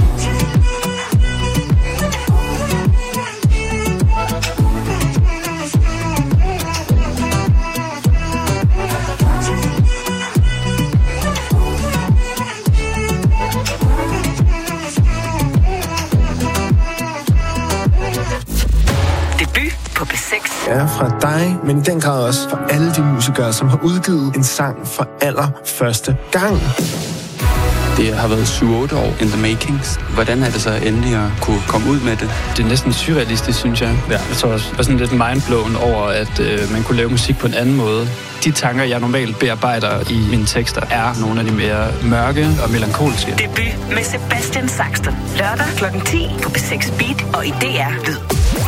På P seks. Ja, fra dig, men i den grad også fra alle de musikere, som har udgivet en sang for allerførste gang. Det har været syv otte år in the makings. Hvordan er det så endelig at kunne komme ud med det? Det er næsten surrealistisk, synes jeg. Ja, jeg tror også, jeg var sådan lidt mindblown over, at øh, man kunne lave musik på en anden måde. De tanker, jeg normalt bearbejder i mine tekster, er nogle af de mere mørke og melankolske. Debut med Sebastian Saxton. Lørdag klokken ti på P seks Beat og i D R Lyd.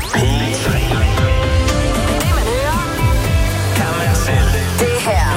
Det her.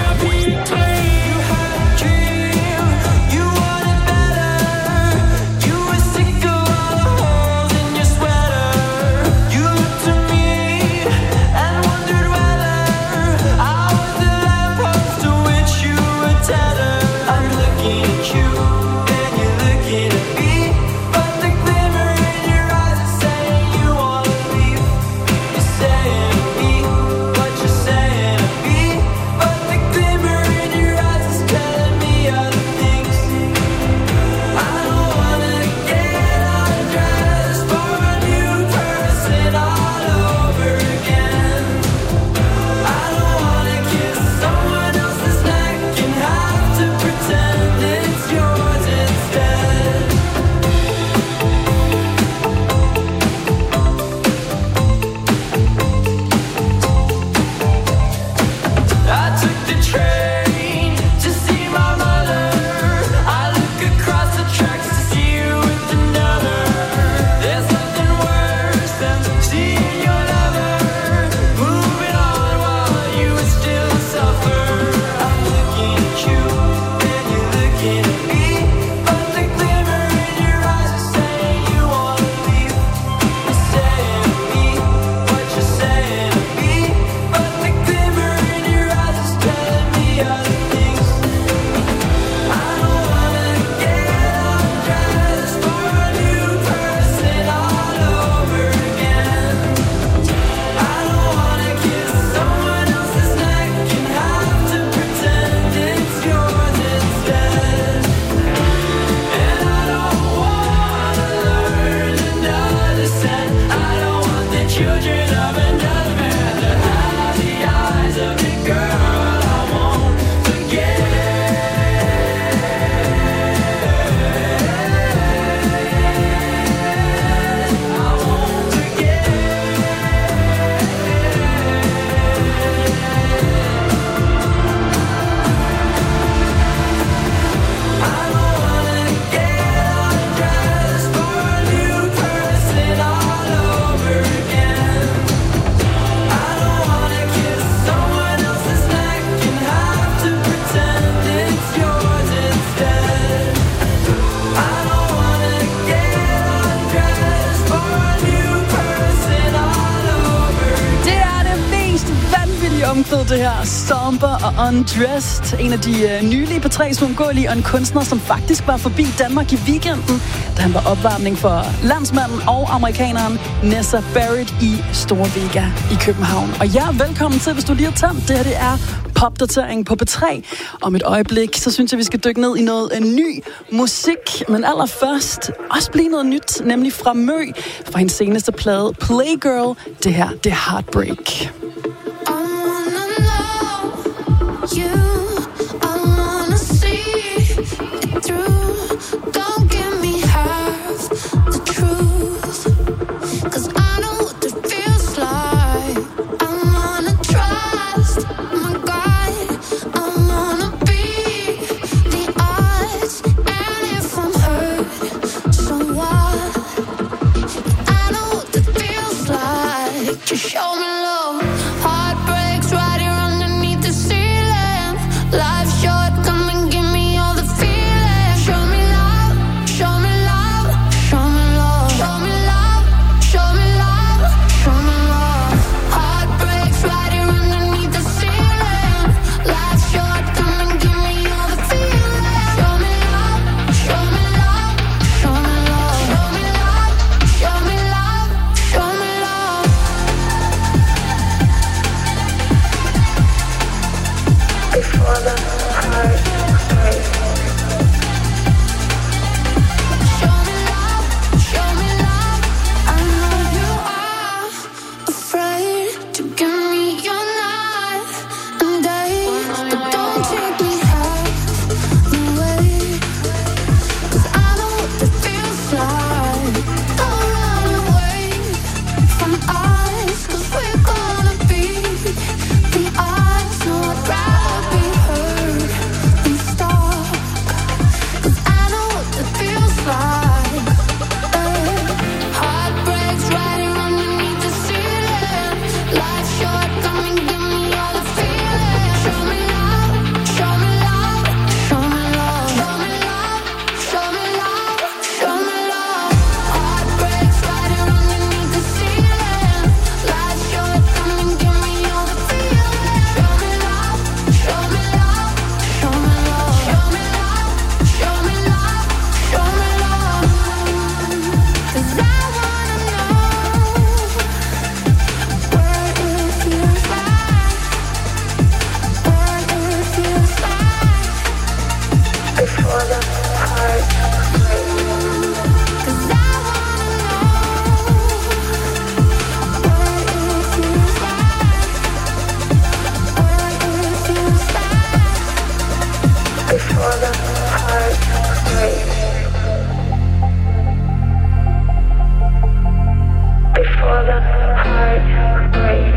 skumfed, det her. Somber og Undressed. En af de uh, nylige på tres uundgåelige og en kunstner, som faktisk var forbi Danmark i weekenden, da han var opvarmning for landsmanden og amerikaneren Nessa Barrett i Storvega i København. Og ja, velkommen til, hvis du lige har tændt. Det her, det er popdatering på P tre. Om et øjeblik, så synes jeg, vi skal dykke ned i noget uh, ny musik. Men allerførst også blive noget nyt, nemlig fra Mø, fra hendes seneste plade Playgirl. Det her, det er Heartbreak. Show me love, heartbreaks right here underneath the ceiling. Life's short, come and give me all the feeling. Show me love, show me love, show me love, show me love, show me love, show me love. Heartbreaks right here underneath the ceiling. Life's short, come and give me all the feeling. Show me love, show me love, show me love, show me love, show me love, show me love. Before the heart breaks. Show me love, show me love. I know you are afraid to give me your night and day, but don't take me half the way, 'cause I know what it feels like. Don't run away from us, 'cause we're gonna be the odds. No, I'd rather be hurt than stuck, 'cause I know what it feels like. Eh. Heartbreaks right here underneath the ceiling. Life's short, come and give me all the feeling. Show me love, show me love, show me love, show me love, show me love, show me love. Heartbreaks right here underneath the ceiling. Life's short, come and give me all the feeling. Show me love, show me love, show me love, show me love, show me love, show me love. 'Cause I wanna know what it feels like, what it feels like before the heart breaks. 'Cause I wanna know what it feels like, what it feels like before the heart breaks. Before the heart breaks.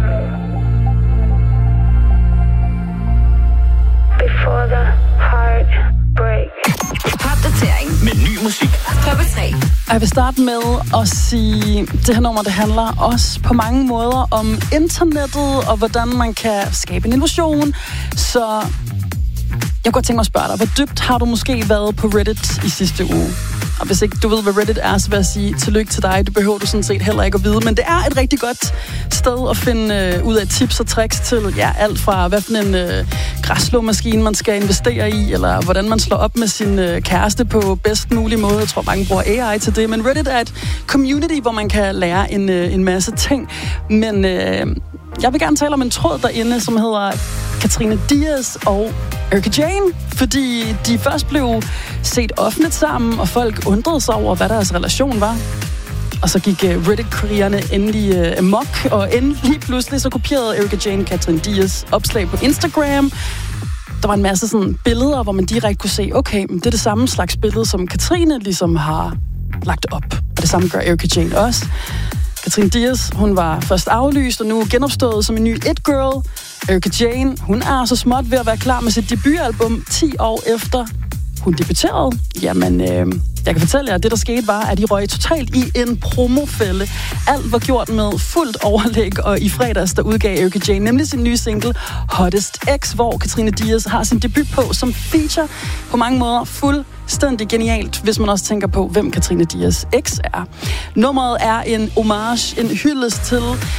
Before the heart breaks. Popdatering med ny musik på P tre. Jeg vil starte med at sige, det her nummer, det handler også på mange måder om internettet, og hvordan man kan skabe en illusion. Så jeg kunne godt tænke mig at spørge dig, hvor dybt har du måske været på Reddit i sidste uge? Og hvis ikke du ved, hvad Reddit er, så vil jeg sige tillykke til dig. Det behøver du sådan set heller ikke at vide. Men det er et rigtig godt sted at finde øh, ud af tips og tricks til ja, alt fra, hvad for en øh, græsslåmaskine man skal investere i, eller hvordan man slår op med sin øh, kæreste på bedst mulig måde. Jeg tror, mange bruger A I til det. Men Reddit er et community, hvor man kan lære en, øh, en masse ting. Men øh, jeg vil gerne tale om en tråd derinde, som hedder Katrine Diaz og Erika Jayne, fordi de først blev set offentligt sammen, og folk undrede sig over, hvad deres relation var. Og så gik uh, Reddit-krigerne endelig uh, amok, og endelig pludselig så kopierede Erika Jayne Katrine Diaz opslag på Instagram. Der var en masse sådan billeder, hvor man direkte kunne se, okay, det er det samme slags billede, som Katrine ligesom har lagt op. Og det samme gør Erika Jayne også. Katrine Diaz, hun var først aflyst, og nu genopstået som en ny it-girl. Erika Jayne, hun er så småt ved at være klar med sit debutalbum ti år efter hun debuterede. Jamen, øh, jeg kan fortælle jer, at det der skete var, at de røg totalt i en promofælde. Alt var gjort med fuldt overlæg, og i fredags der udgav Erika Jayne nemlig sin nye single Hottest X, hvor Katrine Diaz har sin debut på som feature. På mange måder fuldstændig genialt, hvis man også tænker på, hvem Katrine Diaz X er. Nummeret er en homage, en hyldest til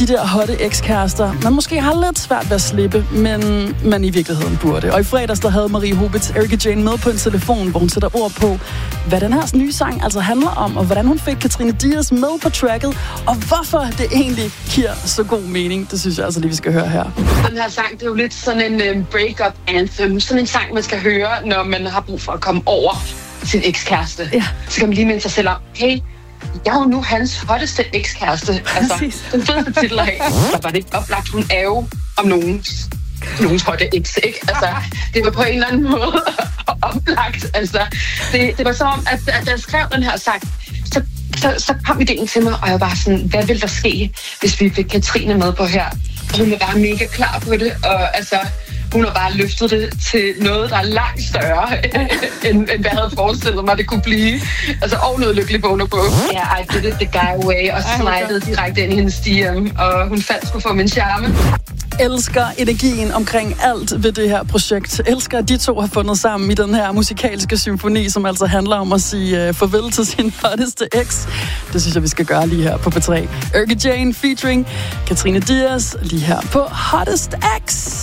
de der hotte ekskærester, man måske har lidt svært ved at slippe, men man i virkeligheden burde. Og i fredags, der havde Marie Huberts Erika Jane med på en telefon, hvor hun sætter ord på, hvad den her nye sang altså handler om, og hvordan hun fik Katrine Dias med på tracket, og hvorfor det egentlig giver så god mening. Det synes jeg altså lige, vi skal høre her. Den her sang, det er jo lidt sådan en um, break-up anthem. Sådan en sang, man skal høre, når man har brug for at komme over sin ekskæreste. Ja. Så kan man lige minde sig selv om, hey, jeg er jo nu hans hotteste ekskæreste. Altså, den fedeste titel af. Der var det ikke oplagt. Hun er jo om nogens, nogens hotte eks, ikke? Altså, det var på en eller anden måde oplagt. Altså, det, det var så om, at, at jeg skrev den her sang, så, så, så kom ideen til mig, og jeg var sådan, hvad ville der ske, hvis vi fik Katrine med på her? Og hun var bare mega klar på det, og altså, hun har bare løftet det til noget, der er langt større, end, end hvad jeg havde forestillet mig, det kunne blive. Altså, og noget lykkelig vågner på. Ja, yeah, I did it the guy way, og slidede direkte ind i hendes D M, og hun faldt sgu for min charme. Elsker energien omkring alt ved det her projekt. Elsker, at de to har fundet sammen i den her musikalske symfoni, som altså handler om at sige uh, farvel til sin hotteste eks. Det synes jeg, vi skal gøre lige her på P tre. Erika Jane featuring Katrine Dias lige her på Hottest X.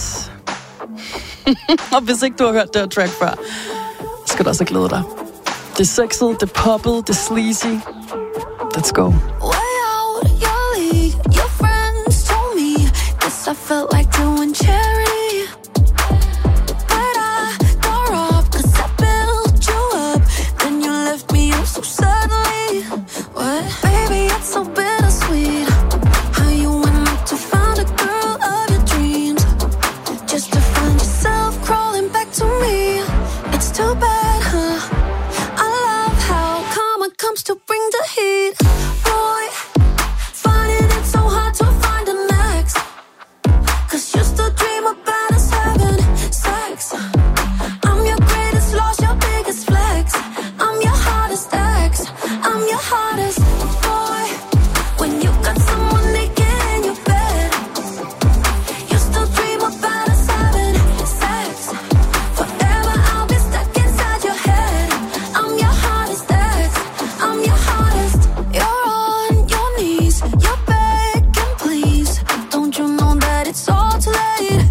Og hvis ikke du har hørt det her track før, skal du også glæde dig. Det er sexet, det er poppet, det er sleazy. Let's go. I felt like doing charity, but I got off 'cause I built you up, then you left me up so suddenly. What? Baby, it's so bittersweet how you went up to find a girl of your dreams, just to find yourself crawling back to me. It's too bad, huh? I love how karma comes to bring the heat. Boy, finding it so hard to find the next, 'cause you still dream about us having sex. I'm your greatest loss, your biggest flex. I'm your hottest ex, I'm your hottest boy. When you got someone naked in your bed, you still dream about us having sex. Forever I'll be stuck inside your head. I'm your hottest ex, I'm your hottest. You're on your knees, you're begging please. Don't you know that it's all too late?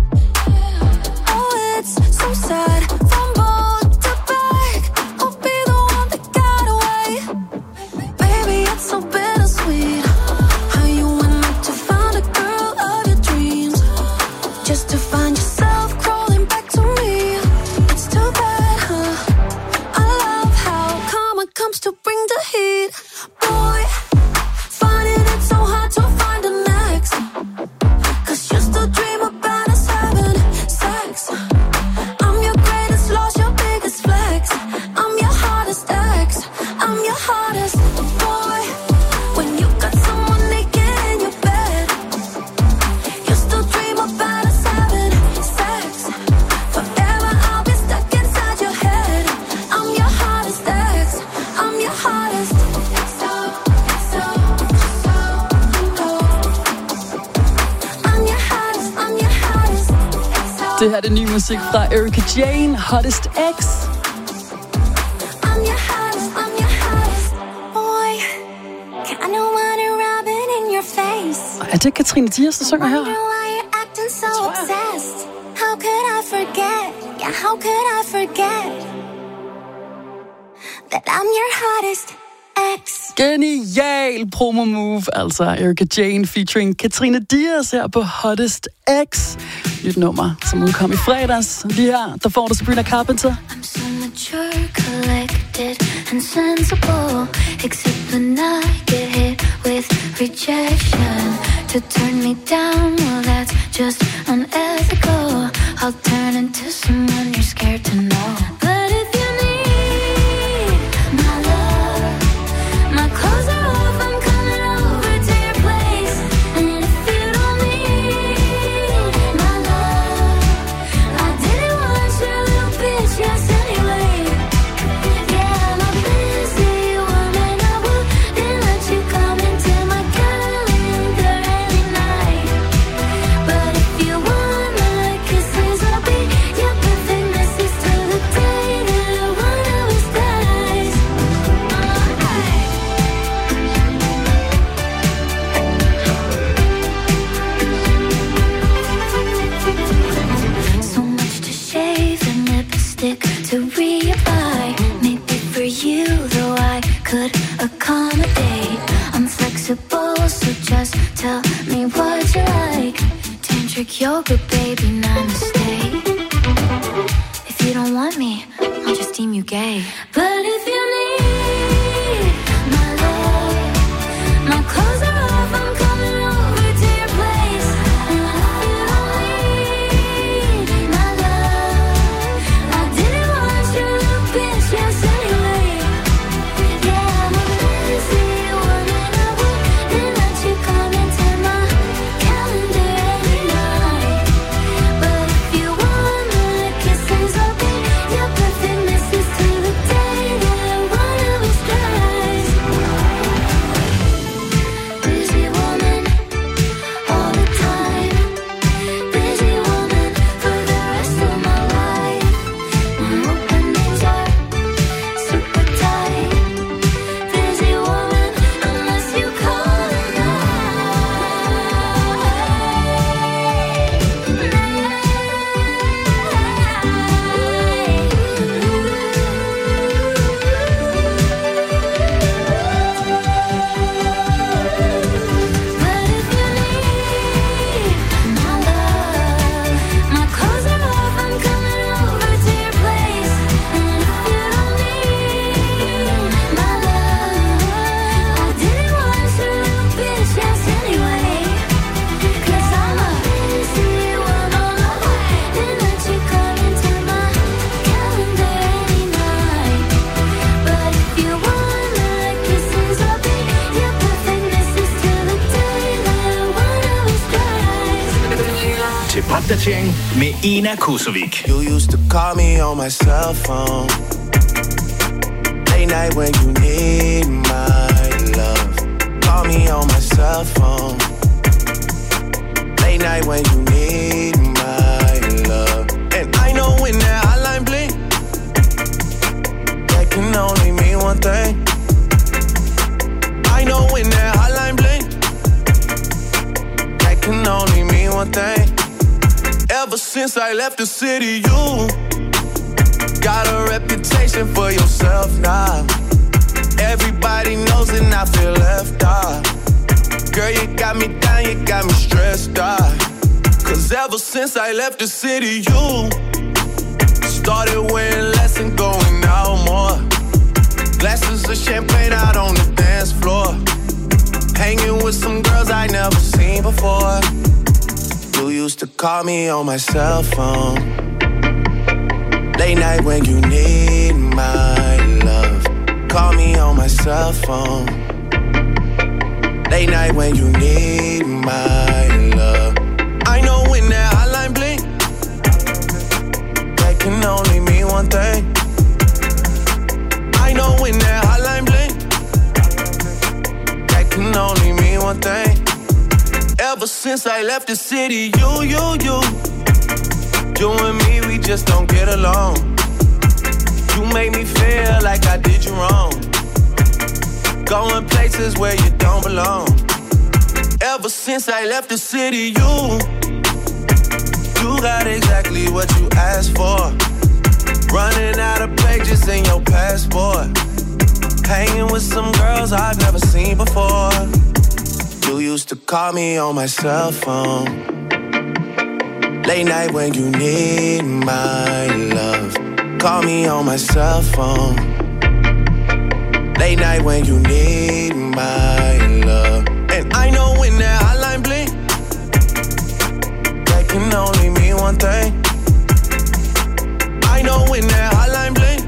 Oh, it's so sad from both to back. I'll be the one that got away. Baby, it's so bittersweet how you went up to find a girl of your dreams, just to find yourself crawling back to me. It's too bad, huh? I love how karma comes to bring the heat. Boy, finding it so hard to find the next, 'cause you still dream about us having sex. I'm your greatest loss, your biggest flex. I'm your hottest ex, I'm your hottest boy. When you got someone naked in your bed, you still dream about us having sex. Forever I'll be stuck inside your head. I'm your hottest ex, I'm your hottest. So, so, so, I'm your hottest, I'm your hottest. Det her er det nye musik fra Erika Jane, Hottest X. I'm your hottest, I'm your hottest boy. Kind of wanna rub it in your face. Er det Katrine Dias, der synger her? Wonder why you're acting so obsessed. How could I forget? Yeah, how could I forget that I'm your hottest ex? Genial promo move, altså Erika Jane featuring Katrine Dias her på Hottest X. Nyt nummer, som udkom i fredags. Lige her, der får du Sabrina Carpenter. I'm so mature, collected and sensible, except when I get hit with rejection. To turn me down, well that's just unethical. I'll turn into someone you're scared to know. But if you need my love, my clothes are off, I'm coming over to your place. And if you don't need my love, I didn't want your little bitch, yes anyway. Yeah, I'm a busy woman, I wouldn't let you come into my calendar any night. But if you want my kisses, I'll be your perfect accommodate. I'm flexible, so just tell me what you like. Tantric yoga, baby, namaste. If you don't want me, I'll just deem you gay. But if you need my love, my clothes are off, I'm coming over to your place. And if you don't need my love, I didn't want you to bitch, yes, anyway. Yeah, I'm a busy woman, I wouldn't let you come into my calendar any night. But if you want my kisses, I'll be your perfect missus till the day that one of us dies. Busy woman, all the time. Busy woman for the rest of my life. My openings are super tight. Busy woman, unless you call it my clothes are off, I'm coming over to your place. And if you don't need my love, I didn't want you to bitch, yes, anyway. Cause I'm a busy woman, I wouldn't let you come into my calendar any night. But if you want my kisses, I'll be your perfect missus till the day that one of us dies. Til popdatering med Ina Kosovik. You used to call me on my cell phone late night when you need my love. Call me on my cell phone late night when you need my love. And I know when that hotline blink, that can only mean one thing. I know when that hotline blink, that can only mean one thing. Ever since I left the city, you got a reputation for yourself now. Everybody knows and I feel left out. Girl, you got me down, you got me stressed out. Cause ever since I left the city, you started wearing less and going out more. Glasses of champagne out on the dance floor. Hanging with some girls I never seen before. You used to call me on my cell phone late night when you need my love. Call me on my cell phone late night when you need my love. I know when that hotline blink, that can only mean one thing. I know when that hotline blink, that can only mean one thing. Ever since I left the city, you, you, you You and me, we just don't get along. You make me feel like I did you wrong. Going places where you don't belong. Ever since I left the city, you You got exactly what you asked for. Running out of pages in your passport. Hanging with some girls I've never seen before. You used to call me on my cell phone late night when you need my love. Call me on my cell phone late night when you need my love. And I know when that hotline blink, that can only mean one thing. I know when that hotline blink,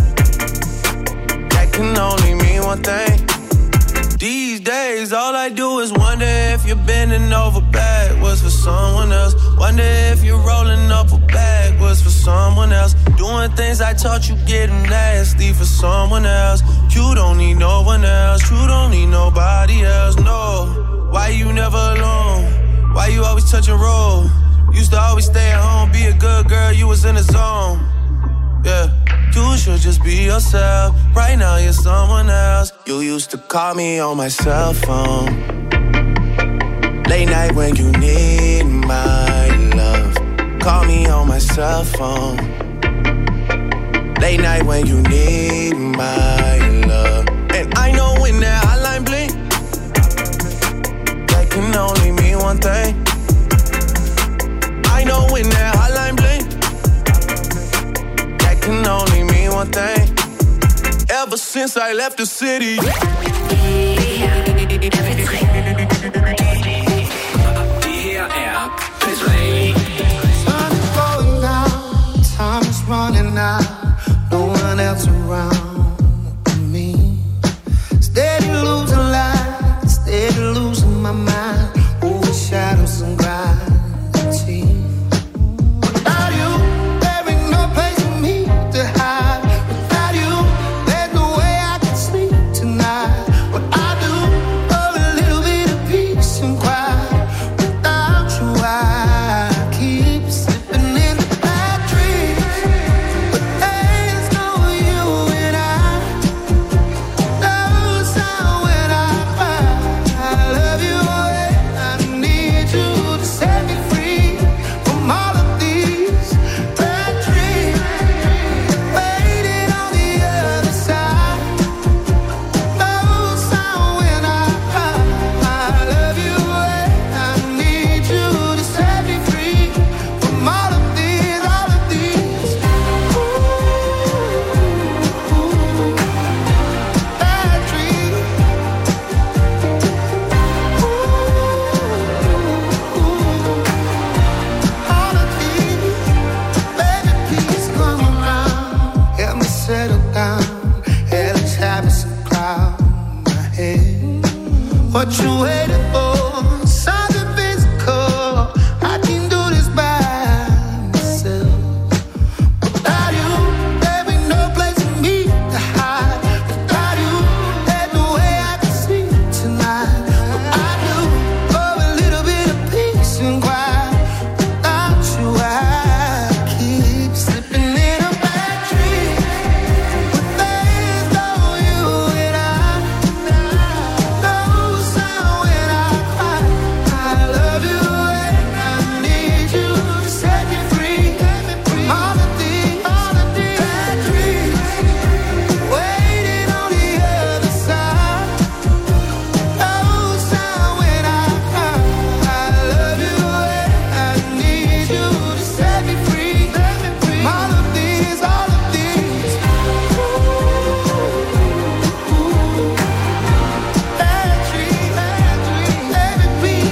that can only mean one thing. These days, all I do is wonder if you're bending over backwards for someone else. Wonder if you're rolling up a backwards for someone else. Doing things I taught you, getting nasty for someone else. You don't need no one else. You don't need nobody else, no. Why you never alone? Why you always touch and roll? Used to always stay at home, be a good girl, you was in the zone. Yeah. You should just be yourself. Right now you're someone else. You used to call me on my cell phone late night when you need my love. Call me on my cell phone late night when you need my love. And I know when that since I left the city. Det her er P tre. Sun is going down, time is running out, no one else around me. Steady losing light, steady losing my mind, over shadows and gravity. Without you, there ain't no place for me to hide. Without you, there's no way I can sleep tonight. What I do for a little bit of peace and quiet. Without you, I keep slipping in bad dreams. But there's no you and I. No sound when I cry. I love you and I need you to set me free from all of these bad dreams. Waiting on the other side. No sound when I cry. I love you and I need you to set me free from all of these, all of these. Ooh, bad dreams. All of these, baby, please come around. Help me settle down. Hell is having some cloud in my head. What you waiting for? Something physical. I can do this by myself. Without you, there ain't no place for me to hide. Without you, there's no way I can sleep tonight. What I do for a little bit of peace and quiet. Without you, I keep slipping in a bad dream. But there's no you and I. No sound when I cry. I love you and I need you to set me free from all of these, all of these bad dreams. Waiting on the other side. No sound when I cry. I love you and I need you to set me free from all of these, all of these. Bad dreams, bad dreams, let it be.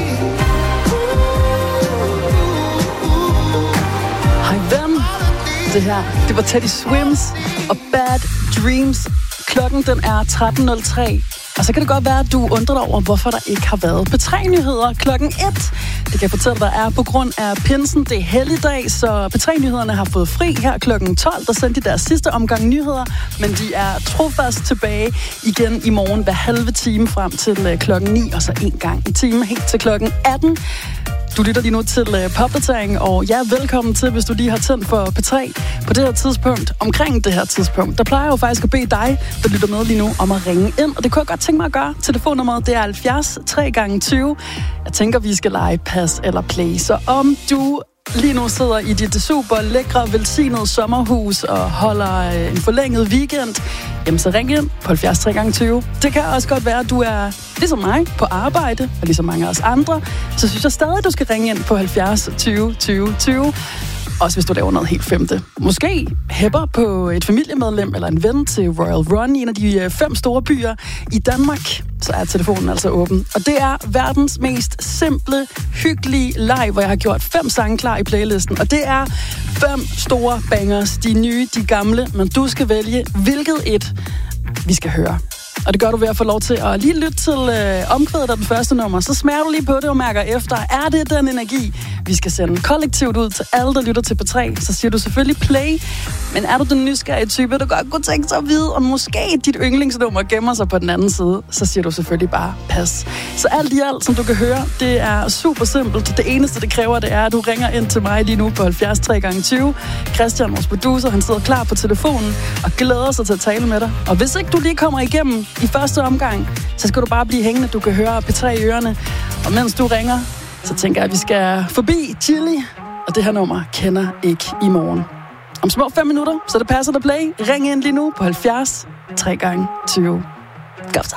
Hej ven. Det her, det var Teddy Swims og Bad Dreams. Klokken den er tretten nul tre. Og så kan det godt være, at du undrer dig over, hvorfor der ikke har været P tre-nyheder klokken et. Det kan jeg fortælle dig er på grund af pinsen. Det er helligdag, så P tre-nyhederne har fået fri her klokken tolv. Der sendte de deres sidste omgang nyheder, men de er trofast tilbage igen i morgen hver halve time frem til klokken ni, og så en gang i timen helt til klokken atten. Du lytter lige nu til uh, popdatering, og ja, velkommen til, hvis du lige har tændt for P tre på det her tidspunkt. Omkring det her tidspunkt, der plejer jeg jo faktisk at bede dig, der lytter med lige nu, om at ringe ind. Og det kunne jeg godt tænke mig at gøre. Telefonnummeret, det er halvfjerds tre gange tyve. Jeg tænker, vi skal lege pas eller play. Så om du lige nu sidder i dit super lækre, velsignede sommerhus og holder en forlænget weekend, jamen så ring ind på halvfjerds tre gange tyve. Det kan også godt være, at du er ligesom mig på arbejde, og ligesom mange af os andre. Så synes jeg stadig, at du skal ringe ind på halvfjerds tyve tyve tyve. Også hvis du laver noget helt femte. Måske hæpper på et familiemedlem eller en ven til Royal Run i en af de fem store byer i Danmark, så er telefonen altså åben. Og det er verdens mest simple, hyggelige leg, hvor jeg har gjort fem sange klar i playlisten. Og det er fem store bangers, de nye, de gamle, men du skal vælge, hvilket et vi skal høre. Og det gør du ved at få lov til at lige lytte til øh, omkvædet af den første nummer. Så smager du lige på det og mærker efter. Er det den energi, vi skal sende kollektivt ud til alle, der lytter til P tre? Så siger du selvfølgelig play. Men er du den nysgerrige type, der godt kunne tænke sig at vide, om måske dit yndlingsnummer gemmer sig på den anden side, så siger du selvfølgelig bare pas. Så alt i alt, som du kan høre, det er super simpelt. Det eneste, det kræver, det er, at du ringer ind til mig lige nu på halvfjerds tre gange tyve. Christian, vores producer, han sidder klar på telefonen og glæder sig til at tale med dig. Og hvis ikke du lige kommer igennem i første omgang, så skal du bare blive hængende. Du kan høre P tre i ørerne. Og mens du ringer, så tænker jeg, at vi skal forbi Chili. Og det her nummer kender ikke i morgen. Om små fem minutter, så det passer der play. Ring ind lige nu på halvfjerds tre gange tyve. Godt så.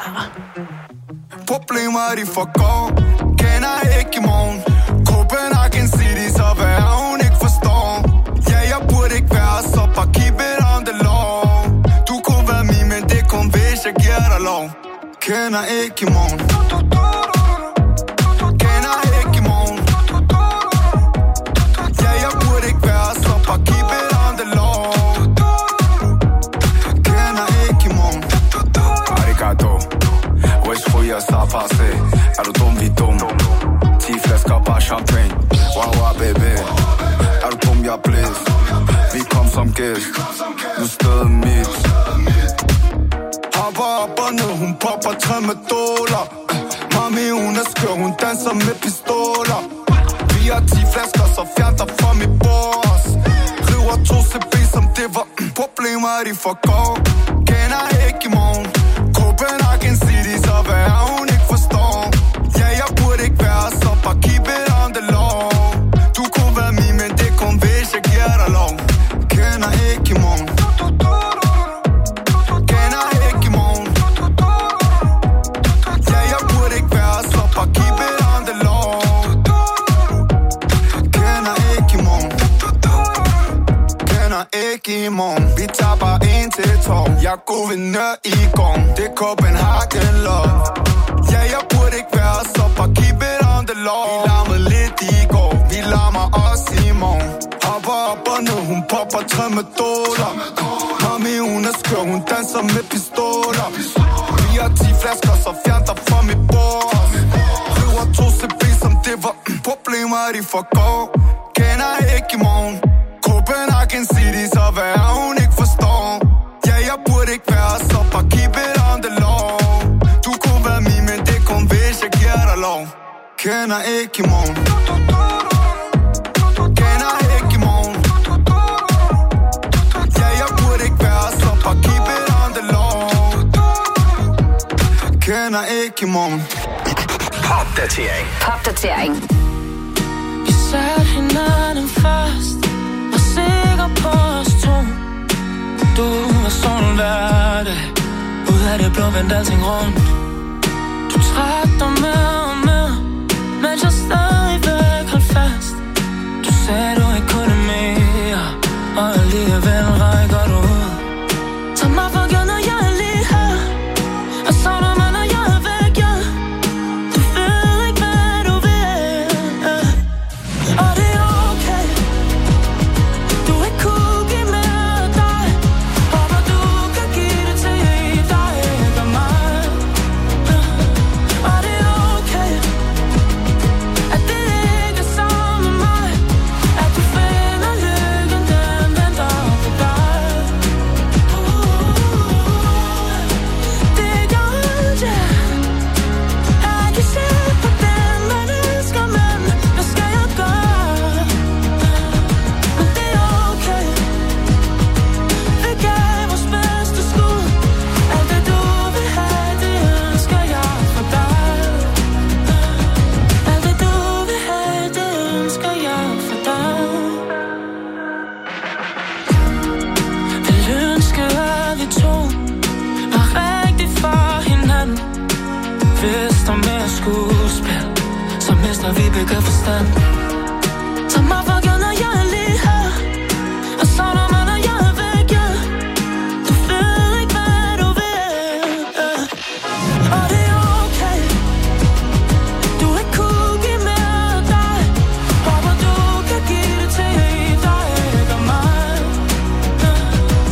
Problemer de forgår, kender ikke i morgen. Copenhagen City, så hvad er hun ikke forstår. Ja, jeg burde ikke være så, bare keep it on the law. Du kunne være min, men det kun ved jeg giver dig lov. Kender ikke i morgen. Kender ikke i morgen. Ja, jeg burde ikke være så bare keep it on the law. Kender ikke i morgen. Arigato. Wish for your sapase. Er du dum, vi er dum. ti flasker bare champagne. Wow, wow, baby. Er du dum, jeg er blæst. Vi kom som gæst. Nu stedet mit. Hopper op og ned, hun popper tre med dollar. Mami, hun er skør, hun danser med pistoler. Vi har ti flasker, så fjern dig fra mit boss. River to C B, som det var problemer, de forgår. Kender ikke i morgen. Copenhagen City, så hvad er hun ikke forstår. Ja, jeg burde ikke være så bare keep it on the law. Du kunne være min, men det kun hvis jeg giver dig lov. Kender ikke i morgen. Kender ikke i morgen. Ja, jeg burde ikke være så bare keep it on the law. Kender ikke i morgen. Kender ikke i morgen. Vi tager bare en til tår. Jeg er guvernør i gang. Det er Copenhagen love. Ja, jeg burde ikke være så bare keep it on the law. Vi larmede lidt i går. Vi larmer os i morgen. Hopper op og ned, hun popper tre med dollar. Mami, hun er skør, hun danser med pistoler. Vi har ti flasker, så fjern dig fra mit boss. River to C B, som det var problemer, de forgår. Kender ikke i morgen. Copenhagen City, så hvad er hun ikke forstår. Ja, jeg burde ikke være så bare keep it on the law. Du kunne være min, men det kun hvis jeg giver dig lov. Kender ikke i morgen. Kender ikke i morgen. Ja, jeg burde ikke være så bare keep it on the law. Kender ikke i morgen. Popdatering. Popdatering. Vi satte hinanden først. Var sikker på os to. Du var sådan hver dag. Ud af det blå vendte alting rundt. Du trak dig med og med, mens jeg stadigvæk holdt fast. Du sagde du ikke kunne mere, og alligevel rækker du ud. Tag mig for givet, når jeg er lige her, og savner mig, når jeg er væk, ja. Du ved ikke, hvad du vil, ja. Og det er okay. Du ikke kunne give mere af dig. Håber du kan give det til dig og mig, ja. Og det er okay, at det ikke er sammen med mig. At du finder lykken, den venter på dig. Det gør ondt, ja. Jeg kan se på den, man elsker, men hvad skal jeg gøre? Men det er okay. Vi gav vores bedste skud. Alt det du vil have, det ønsker jeg for dig. Alt det du vil have, det ønsker jeg for dig. Vil ønske, at vi to var rigtig for hinanden. Hvis der er mere skuespil, så mister vi begge forstand.